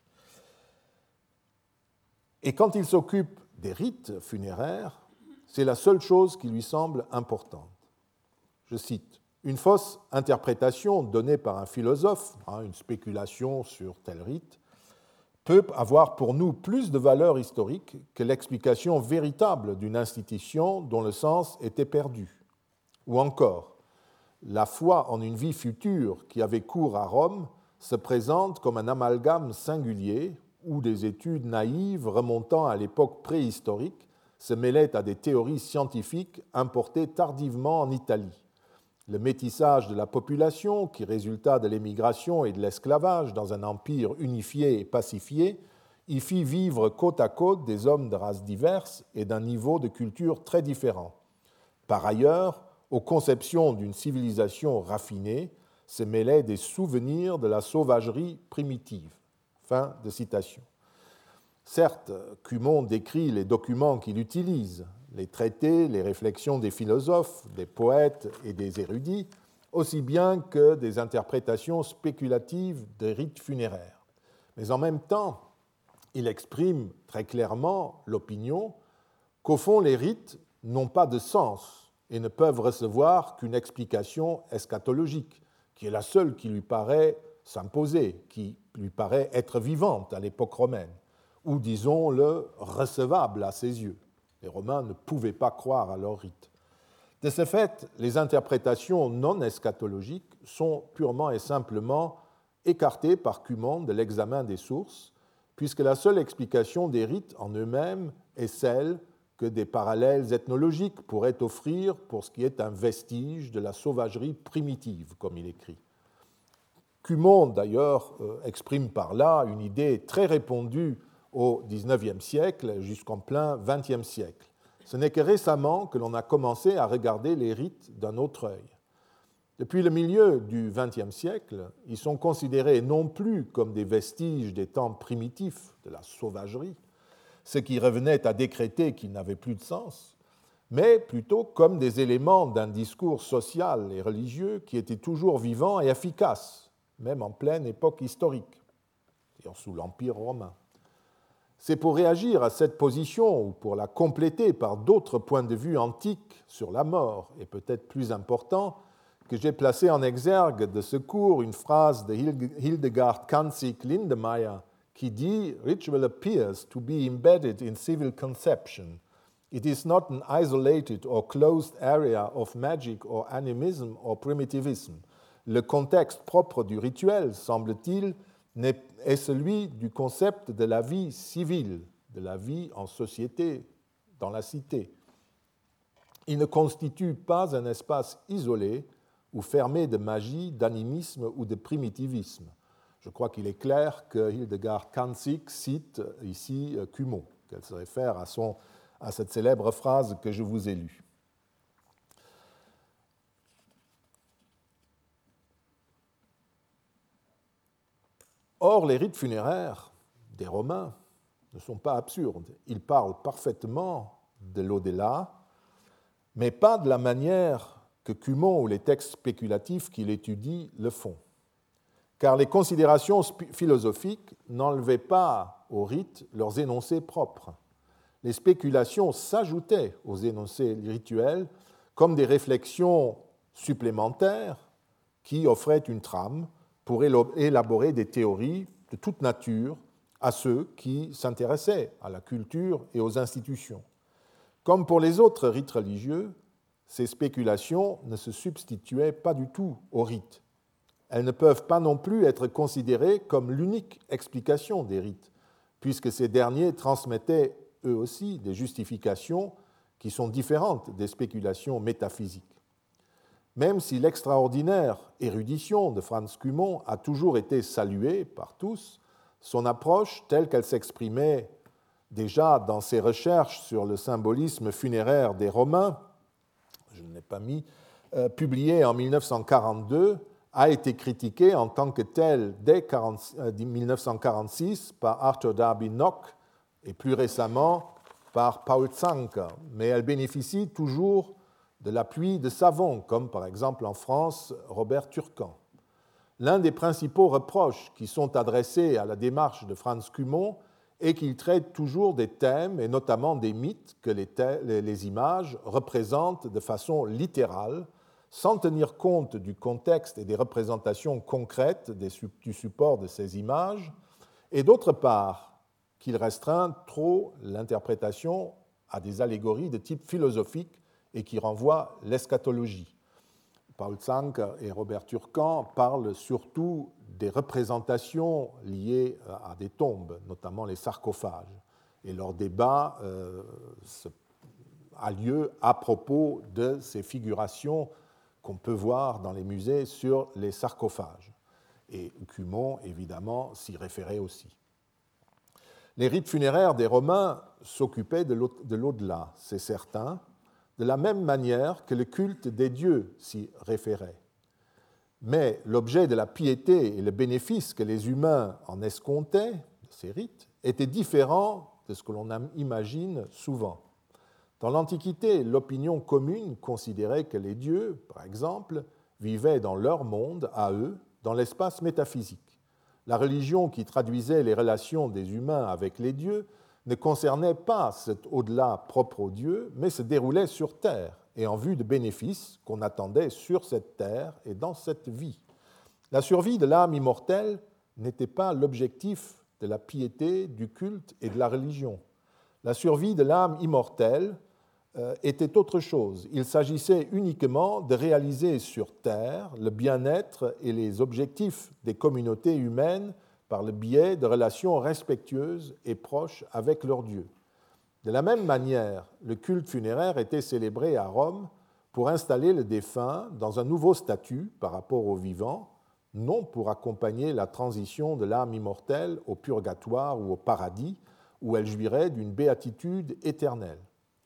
Et quand il s'occupe des rites funéraires, c'est la seule chose qui lui semble importante. Je cite, « Une fausse interprétation donnée par un philosophe, hein, une spéculation sur tel rite, peut avoir pour nous plus de valeur historique que l'explication véritable d'une institution dont le sens était perdu. Ou encore, la foi en une vie future qui avait cours à Rome se présente comme un amalgame singulier où des études naïves remontant à l'époque préhistorique se mêlaient à des théories scientifiques importées tardivement en Italie. Le métissage de la population, qui résulta de l'émigration et de l'esclavage dans un empire unifié et pacifié, y fit vivre côte à côte des hommes de races diverses et d'un niveau de culture très différent. Par ailleurs, aux conceptions d'une civilisation raffinée se mêlaient des souvenirs de la sauvagerie primitive. » Fin de citation. Certes, Cumont décrit les documents qu'il utilise, les traités, les réflexions des philosophes, des poètes et des érudits, aussi bien que des interprétations spéculatives des rites funéraires. Mais en même temps, il exprime très clairement l'opinion qu'au fond, les rites n'ont pas de sens et ne peuvent recevoir qu'une explication eschatologique, qui est la seule qui lui paraît s'imposer, qui lui paraît être vivante à l'époque romaine, ou disons-le, recevable à ses yeux. Les Romains ne pouvaient pas croire à leur rite. De ce fait, les interprétations non eschatologiques sont purement et simplement écartées par Cumont de l'examen des sources, puisque la seule explication des rites en eux-mêmes est celle que des parallèles ethnologiques pourraient offrir pour ce qui est un vestige de la sauvagerie primitive, comme il écrit. Cumont, d'ailleurs, exprime par là une idée très répandue au dix-neuvième siècle jusqu'en plein vingtième siècle. Ce n'est que récemment que l'on a commencé à regarder les rites d'un autre œil. Depuis le milieu du vingtième siècle, ils sont considérés non plus comme des vestiges des temps primitifs de la sauvagerie, ce qui revenait à décréter qu'ils n'avaient plus de sens, mais plutôt comme des éléments d'un discours social et religieux qui était toujours vivant et efficace, même en pleine époque historique, c'est-à-dire sous l'Empire romain. C'est pour réagir à cette position ou pour la compléter par d'autres points de vue antiques sur la mort, et peut-être plus importants, que j'ai placé en exergue de ce cours une phrase de Hildegard Kanzig-Lindemeyer qui dit « Ritual appears to be embedded in civil conception. It is not an isolated or closed area of magic or animism or primitivism. » Le contexte propre du rituel, semble-t-il, est celui du concept de la vie civile, de la vie en société, dans la cité. Il ne constitue pas un espace isolé ou fermé de magie, d'animisme ou de primitivisme. Je crois qu'il est clair que Hildegard Kanzig cite ici Cumont, qu'elle se réfère à, son, à cette célèbre phrase que je vous ai lue. Or, les rites funéraires des Romains ne sont pas absurdes. Ils parlent parfaitement de l'au-delà, mais pas de la manière que Cumont ou les textes spéculatifs qu'il étudie le font. Car les considérations philosophiques n'enlevaient pas aux rites leurs énoncés propres. les spéculations s'ajoutaient aux énoncés rituels comme des réflexions supplémentaires qui offraient une trame pour élaborer des théories de toute nature à ceux qui s'intéressaient à la culture et aux institutions. Comme pour les autres rites religieux, ces spéculations ne se substituaient pas du tout aux rites. Elles ne peuvent pas non plus être considérées comme l'unique explication des rites, puisque ces derniers transmettaient eux aussi des justifications qui sont différentes des spéculations métaphysiques. Même si l'extraordinaire érudition de Franz Cumont a toujours été saluée par tous, son approche, telle qu'elle s'exprimait déjà dans ses recherches sur le symbolisme funéraire des Romains, je ne l'ai pas mis, euh, publiée en mille neuf cent quarante-deux, a été critiquée en tant que telle dès mille neuf cent quarante-six par Arthur Darby Nock et plus récemment par Paul Zanker, mais elle bénéficie toujours de l'appui de savants, comme par exemple en France Robert Turcan. L'un des principaux reproches qui sont adressés à la démarche de Franz Cumont est qu'il traite toujours des thèmes, et notamment des mythes, que les, les images représentent de façon littérale, sans tenir compte du contexte et des représentations concrètes des, du support de ces images, et d'autre part, qu'il restreint trop l'interprétation à des allégories de type philosophique et qui renvoient l'eschatologie. Paul Zanker et Robert Turcan parlent surtout des représentations liées à des tombes, notamment les sarcophages. Et leur débat euh, a lieu à propos de ces figurations qu'on peut voir dans les musées sur les sarcophages. Et Cumont, évidemment, s'y référait aussi. Les rites funéraires des Romains s'occupaient de l'au-delà, c'est certain, de la même manière que le culte des dieux s'y référait. Mais l'objet de la piété et le bénéfice que les humains en escomptaient, de ces rites, était différent de ce que l'on imagine souvent. Dans l'Antiquité, l'opinion commune considérait que les dieux, par exemple, vivaient dans leur monde, à eux, dans l'espace métaphysique. La religion qui traduisait les relations des humains avec les dieux ne concernait pas cet au-delà propre aux dieux, mais se déroulait sur terre et en vue de bénéfices qu'on attendait sur cette terre et dans cette vie. La survie de l'âme immortelle n'était pas l'objectif de la piété, du culte et de la religion. La survie de l'âme immortelle euh, était autre chose. Il s'agissait uniquement de réaliser sur terre le bien-être et les objectifs des communautés humaines par le biais de relations respectueuses et proches avec leur Dieu. De la même manière, le culte funéraire était célébré à Rome pour installer le défunt dans un nouveau statut par rapport au vivant, non pour accompagner la transition de l'âme immortelle au purgatoire ou au paradis, où elle jouirait d'une béatitude éternelle.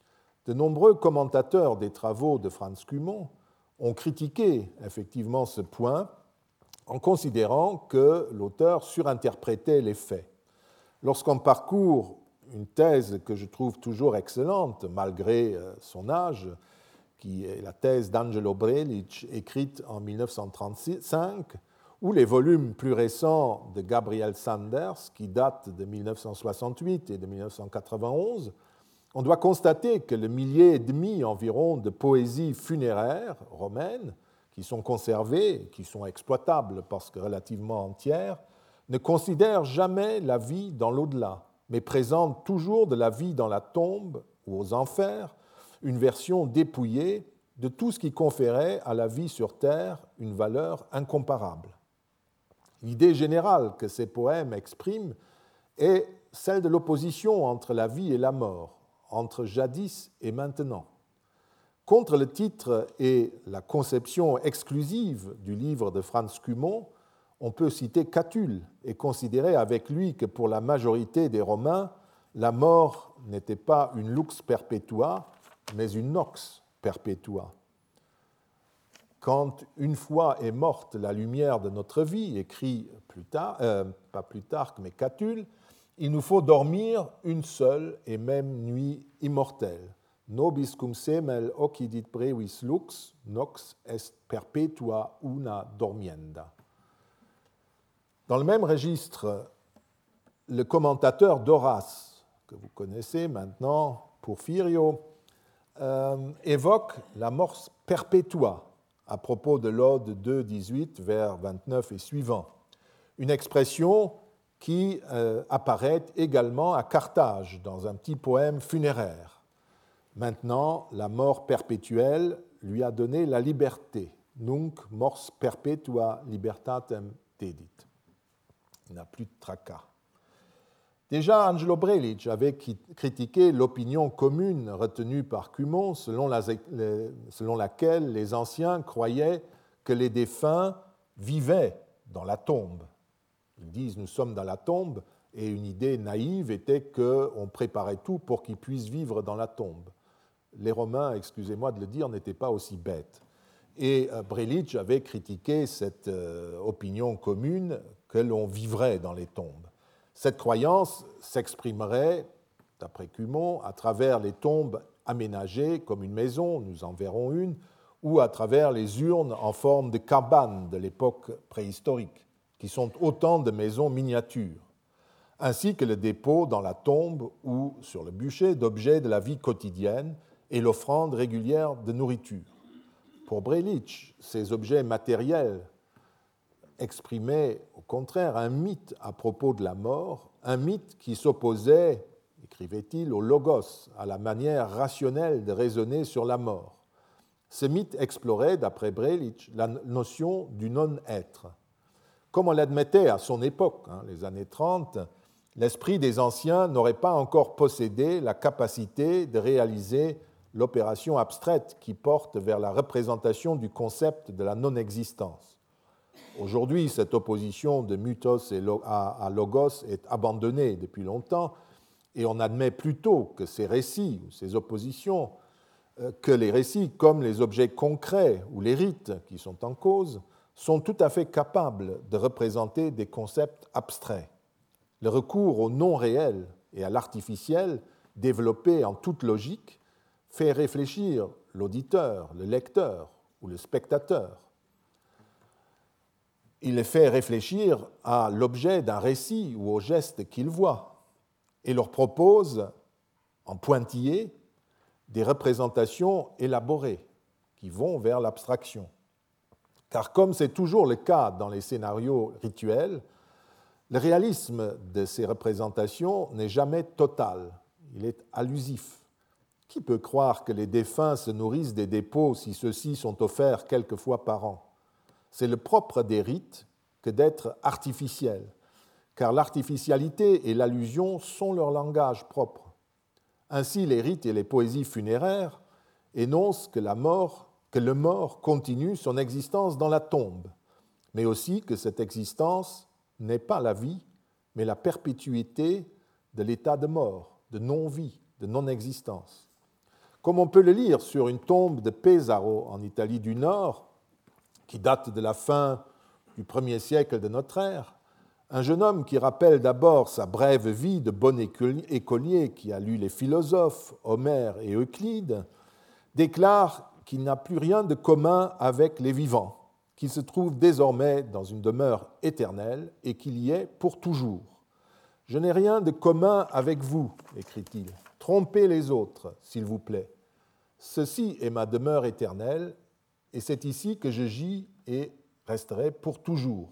De nombreux commentateurs des travaux de Franz Cumont ont critiqué effectivement ce point en considérant que l'auteur surinterprétait les faits. Lorsqu'on parcourt une thèse que je trouve toujours excellente, malgré son âge, qui est la thèse d'Angelo Brelic, écrite en mille neuf cent trente-cinq, ou les volumes plus récents de Gabriel Sanders, qui datent de mille neuf cent soixante-huit et de mille neuf cent quatre-vingt-onze, on doit constater que le millier et demi environ de poésies funéraires romaines qui sont conservées, qui sont exploitables parce que relativement entières, ne considèrent jamais la vie dans l'au-delà, mais présentent toujours de la vie dans la tombe ou aux enfers, une version dépouillée de tout ce qui conférait à la vie sur terre une valeur incomparable. L'idée générale que ces poèmes expriment est celle de l'opposition entre la vie et la mort, entre jadis et maintenant. Contre le titre et la conception exclusive du livre de Franz Cumont, on peut citer Catulle et considérer avec lui que pour la majorité des Romains, la mort n'était pas une lux perpetua, mais une nox perpetua. Quand une fois est morte la lumière de notre vie, écrit Plutarque, euh, pas Plutarque, mais Catulle, il nous faut dormir une seule et même nuit immortelle. Nobis cum semel occidit brevis lux, nox est perpetua una dormienda. Dans le même registre, le commentateur d'Horace, que vous connaissez maintenant, Porphyrio, euh, évoque la mors perpetua à propos de l'Ode deux, dix-huit, vers vingt-neuf et suivant. Une expression qui euh, apparaît également à Carthage dans un petit poème funéraire. Maintenant, la mort perpétuelle lui a donné la liberté. Nunc mors perpetua libertatem dedit. Il n'a plus de tracas. Déjà, Angelo Brelic avait critiqué l'opinion commune retenue par Cumont, selon, la, selon laquelle les anciens croyaient que les défunts vivaient dans la tombe. Ils disent « nous sommes dans la tombe » et une idée naïve était qu'on préparait tout pour qu'ils puissent vivre dans la tombe. Les Romains, excusez-moi de le dire, n'étaient pas aussi bêtes. Et Brelic avait critiqué cette opinion commune que l'on vivrait dans les tombes. Cette croyance s'exprimerait, d'après Cumont, à travers les tombes aménagées comme une maison, nous en verrons une, ou à travers les urnes en forme de cabanes de l'époque préhistorique, qui sont autant de maisons miniatures, ainsi que le dépôt dans la tombe ou sur le bûcher d'objets de la vie quotidienne et l'offrande régulière de nourriture. Pour Brelic, ces objets matériels exprimaient au contraire un mythe à propos de la mort, un mythe qui s'opposait, écrivait-il, au logos, à la manière rationnelle de raisonner sur la mort. Ce mythe explorait, d'après Brelic, la notion du non-être. Comme on l'admettait à son époque, hein, les années trente, l'esprit des anciens n'aurait pas encore possédé la capacité de réaliser l'opération abstraite qui porte vers la représentation du concept de la non-existence. Aujourd'hui, cette opposition de mythos à logos est abandonnée depuis longtemps et on admet plutôt que ces récits, ou ces oppositions, que les récits comme les objets concrets ou les rites qui sont en cause sont tout à fait capables de représenter des concepts abstraits. Le recours au non-réel et à l'artificiel, développé en toute logique, fait réfléchir l'auditeur, le lecteur ou le spectateur. Il les fait réfléchir à l'objet d'un récit ou au geste qu'ils voient et leur propose, en pointillé, des représentations élaborées qui vont vers l'abstraction. Car comme c'est toujours le cas dans les scénarios rituels, le réalisme de ces représentations n'est jamais total, il est allusif. Qui peut croire que les défunts se nourrissent des dépôts si ceux-ci sont offerts quelques fois par an ? C'est le propre des rites que d'être artificiels, car l'artificialité et l'allusion sont leur langage propre. Ainsi, les rites et les poésies funéraires énoncent que, la mort, que le mort continue son existence dans la tombe, mais aussi que cette existence n'est pas la vie, mais la perpétuité de l'état de mort, de non-vie, de non-existence. Comme on peut le lire sur une tombe de Pesaro en Italie du Nord, qui date de la fin du premier siècle de notre ère, un jeune homme qui rappelle d'abord sa brève vie de bon écolier qui a lu les philosophes, Homère et Euclide, déclare qu'il n'a plus rien de commun avec les vivants, qu'il se trouve désormais dans une demeure éternelle et qu'il y est pour toujours. « Je n'ai rien de commun avec vous, écrit-il. Trompez les autres, s'il vous plaît. Ceci est ma demeure éternelle, et c'est ici que je gis et resterai pour toujours.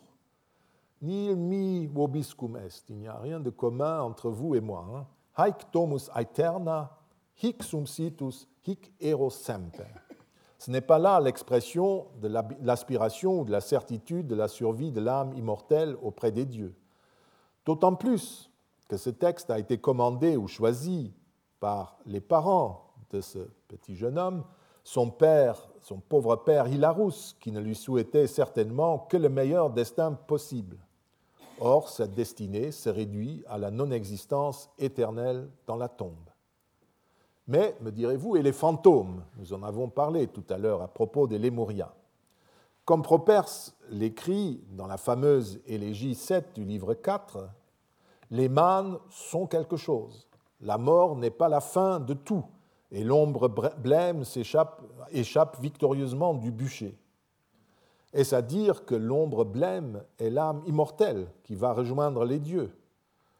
Nil mi vobiscum est, il n'y a rien de commun entre vous et moi. Hein? Haec domus aeterna, hic sum situs, hic ero semper. Ce n'est pas là l'expression de l'aspiration ou de la certitude de la survie de l'âme immortelle auprès des dieux. D'autant plus que ce texte a été commandé ou choisi par les parents de ce petit jeune homme, son père, son pauvre père Hilarus, qui ne lui souhaitait certainement que le meilleur destin possible. Or, cette destinée se réduit à la non-existence éternelle dans la tombe. Mais, me direz-vous, et les fantômes? Nous en avons parlé tout à l'heure à propos des Lémuriens. Comme Properce l'écrit dans la fameuse élégie sept du livre quatre, les mânes sont quelque chose. La mort n'est pas la fin de tout, et l'ombre blême s'échappe, échappe victorieusement du bûcher. Est-ce à dire que l'ombre blême est l'âme immortelle qui va rejoindre les dieux?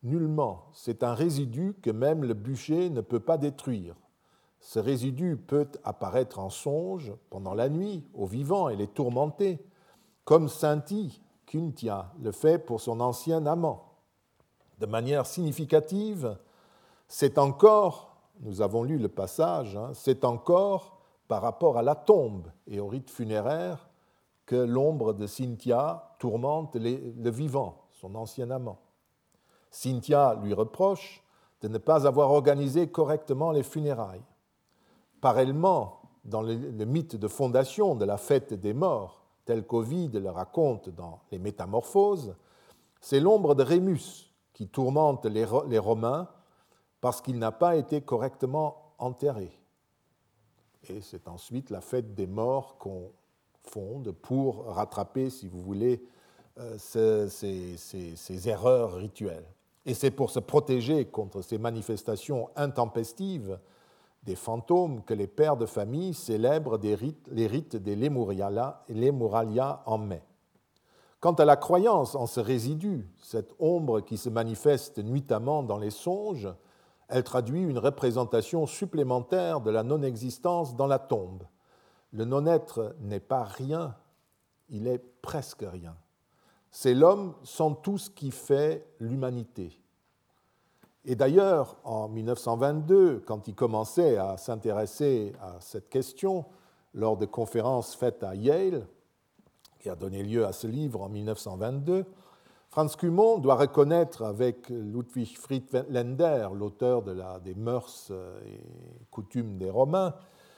Nullement. C'est un résidu que même le bûcher ne peut pas détruire. Ce résidu peut apparaître en songe pendant la nuit, aux vivants et les tourmenter, comme Sainti, Kuntia, le fait pour son ancien amant. De manière significative, c'est encore, nous avons lu le passage, hein, c'est encore par rapport à la tombe et au rite funéraire que l'ombre de Cynthia tourmente les, le vivant, son ancien amant. Cynthia lui reproche de ne pas avoir organisé correctement les funérailles. Parallèlement, dans le, le mythe de fondation de la fête des morts, tel qu'Ovide le raconte dans les Métamorphoses, c'est l'ombre de Rémus qui tourmente les, les Romains parce qu'il n'a pas été correctement enterré. Et c'est ensuite la fête des morts qu'on fonde pour rattraper, si vous voulez, ces, ces, ces, ces erreurs rituelles. Et c'est pour se protéger contre ces manifestations intempestives des fantômes que les pères de famille célèbrent des rites, les rites des Lemuralia en mai. Quant à la croyance en ce résidu, cette ombre qui se manifeste nuitamment dans les songes, elle traduit une représentation supplémentaire de la non-existence dans la tombe. Le non-être n'est pas rien, il est presque rien. C'est l'homme sans tout ce qui fait l'humanité. Et d'ailleurs, en mille neuf cent vingt-deux, quand il commençait à s'intéresser à cette question, lors de conférences faites à Yale, qui a donné lieu à ce livre en mille neuf cent vingt-deux, Franz Cumont doit reconnaître avec Ludwig Friedländer, l'auteur de la, des mœurs et coutumes des Romains,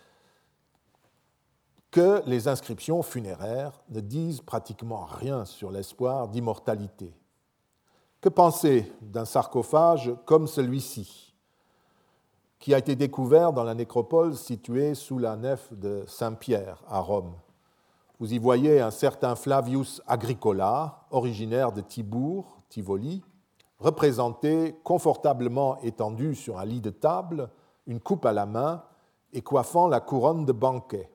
que les inscriptions funéraires ne disent pratiquement rien sur l'espoir d'immortalité. Que penser d'un sarcophage comme celui-ci, qui a été découvert dans la nécropole située sous la nef de Saint-Pierre à Rome? Vous y voyez un certain Flavius Agricola, originaire de Tibour, Tivoli, représenté confortablement étendu sur un lit de table, une coupe à la main et coiffant la couronne de banquet.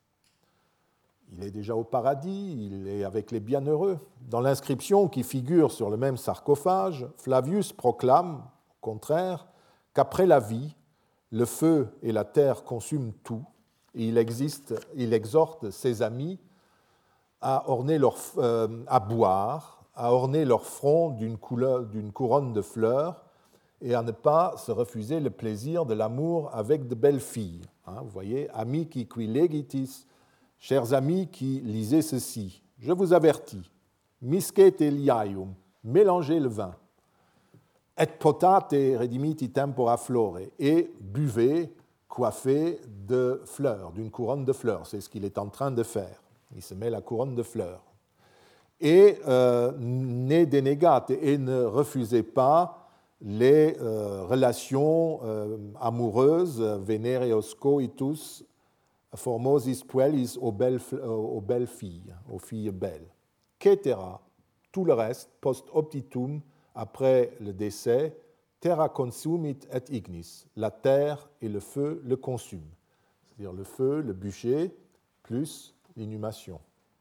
Il est déjà au paradis, il est avec les bienheureux. Dans l'inscription qui figure sur le même sarcophage, Flavius proclame, au contraire, qu'après la vie, le feu et la terre consument tout, et il, existe, il exhorte ses amis à, orner leur, euh, à boire, à orner leur front d'une, couleur, d'une couronne de fleurs et à ne pas se refuser le plaisir de l'amour avec de belles filles. Hein, vous voyez, amici qui legitis, chers amis qui lisez ceci, je vous avertis, miscete liaium, mélangez le vin, et potate redimiti tempora flore, et buvez, coiffé de fleurs, d'une couronne de fleurs, c'est ce qu'il est en train de faire. Il se met la couronne de fleurs. Et euh, ne denegate, et ne refusez pas les euh, relations euh, amoureuses, venereos coitus, formosis puellis aux belles, aux belles filles, aux filles belles. Cetera. Tout le reste, post optitum, après le décès, terra consumit et ignis. La terre et le feu le consument. C'est-à-dire le feu, le bûcher, plus l'inhumation.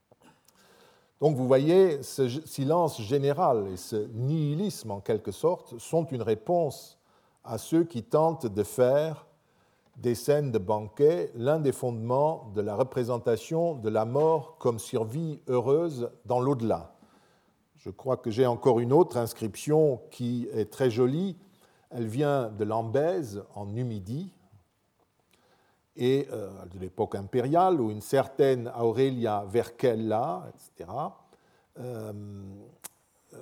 Donc vous voyez, ce silence général et ce nihilisme en quelque sorte sont une réponse à ceux qui tentent de faire des scènes de banquet l'un des fondements de la représentation de la mort comme survie heureuse dans l'au-delà. Je crois que j'ai encore une autre inscription qui est très jolie. Elle vient de Lambèse, en Numidie, et euh, de l'époque impériale, où une certaine Aurelia Vercella, et cetera, euh, euh,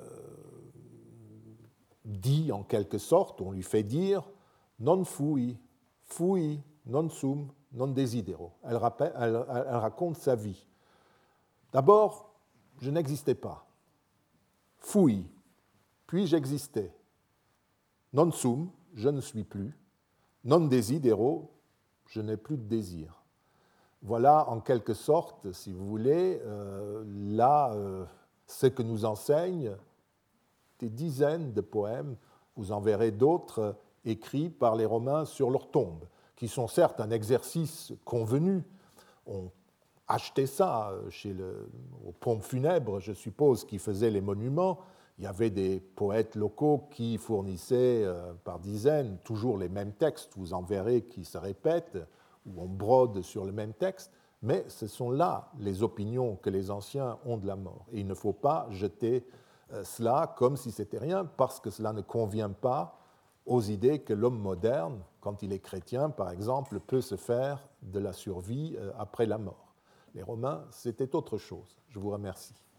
dit en quelque sorte, on lui fait dire « non fui, fui, non sum, non desidero ». Elle, rappelle, elle, elle raconte sa vie. D'abord, je n'existais pas. Fui, puis j'existais. Non sum, je ne suis plus. Non desidero, je n'ai plus de désir. Voilà en quelque sorte, si vous voulez, euh, là, euh, ce que nous enseignent des dizaines de poèmes, vous en verrez d'autres euh, écrits par les Romains sur leurs tombes, qui sont certes un exercice convenu. On achetait ça chez le, aux pompes funèbres, je suppose, qui faisaient les monuments, Il y avait des poètes locaux qui fournissaient euh, par dizaines toujours les mêmes textes, vous en verrez qui se répètent, ou on brode sur le même texte, mais ce sont là les opinions que les anciens ont de la mort. Et il ne faut pas jeter euh, cela comme si c'était rien, parce que cela ne convient pas aux idées que l'homme moderne, quand il est chrétien, par exemple, peut se faire de la survie euh, après la mort. Les Romains, c'était autre chose. Je vous remercie.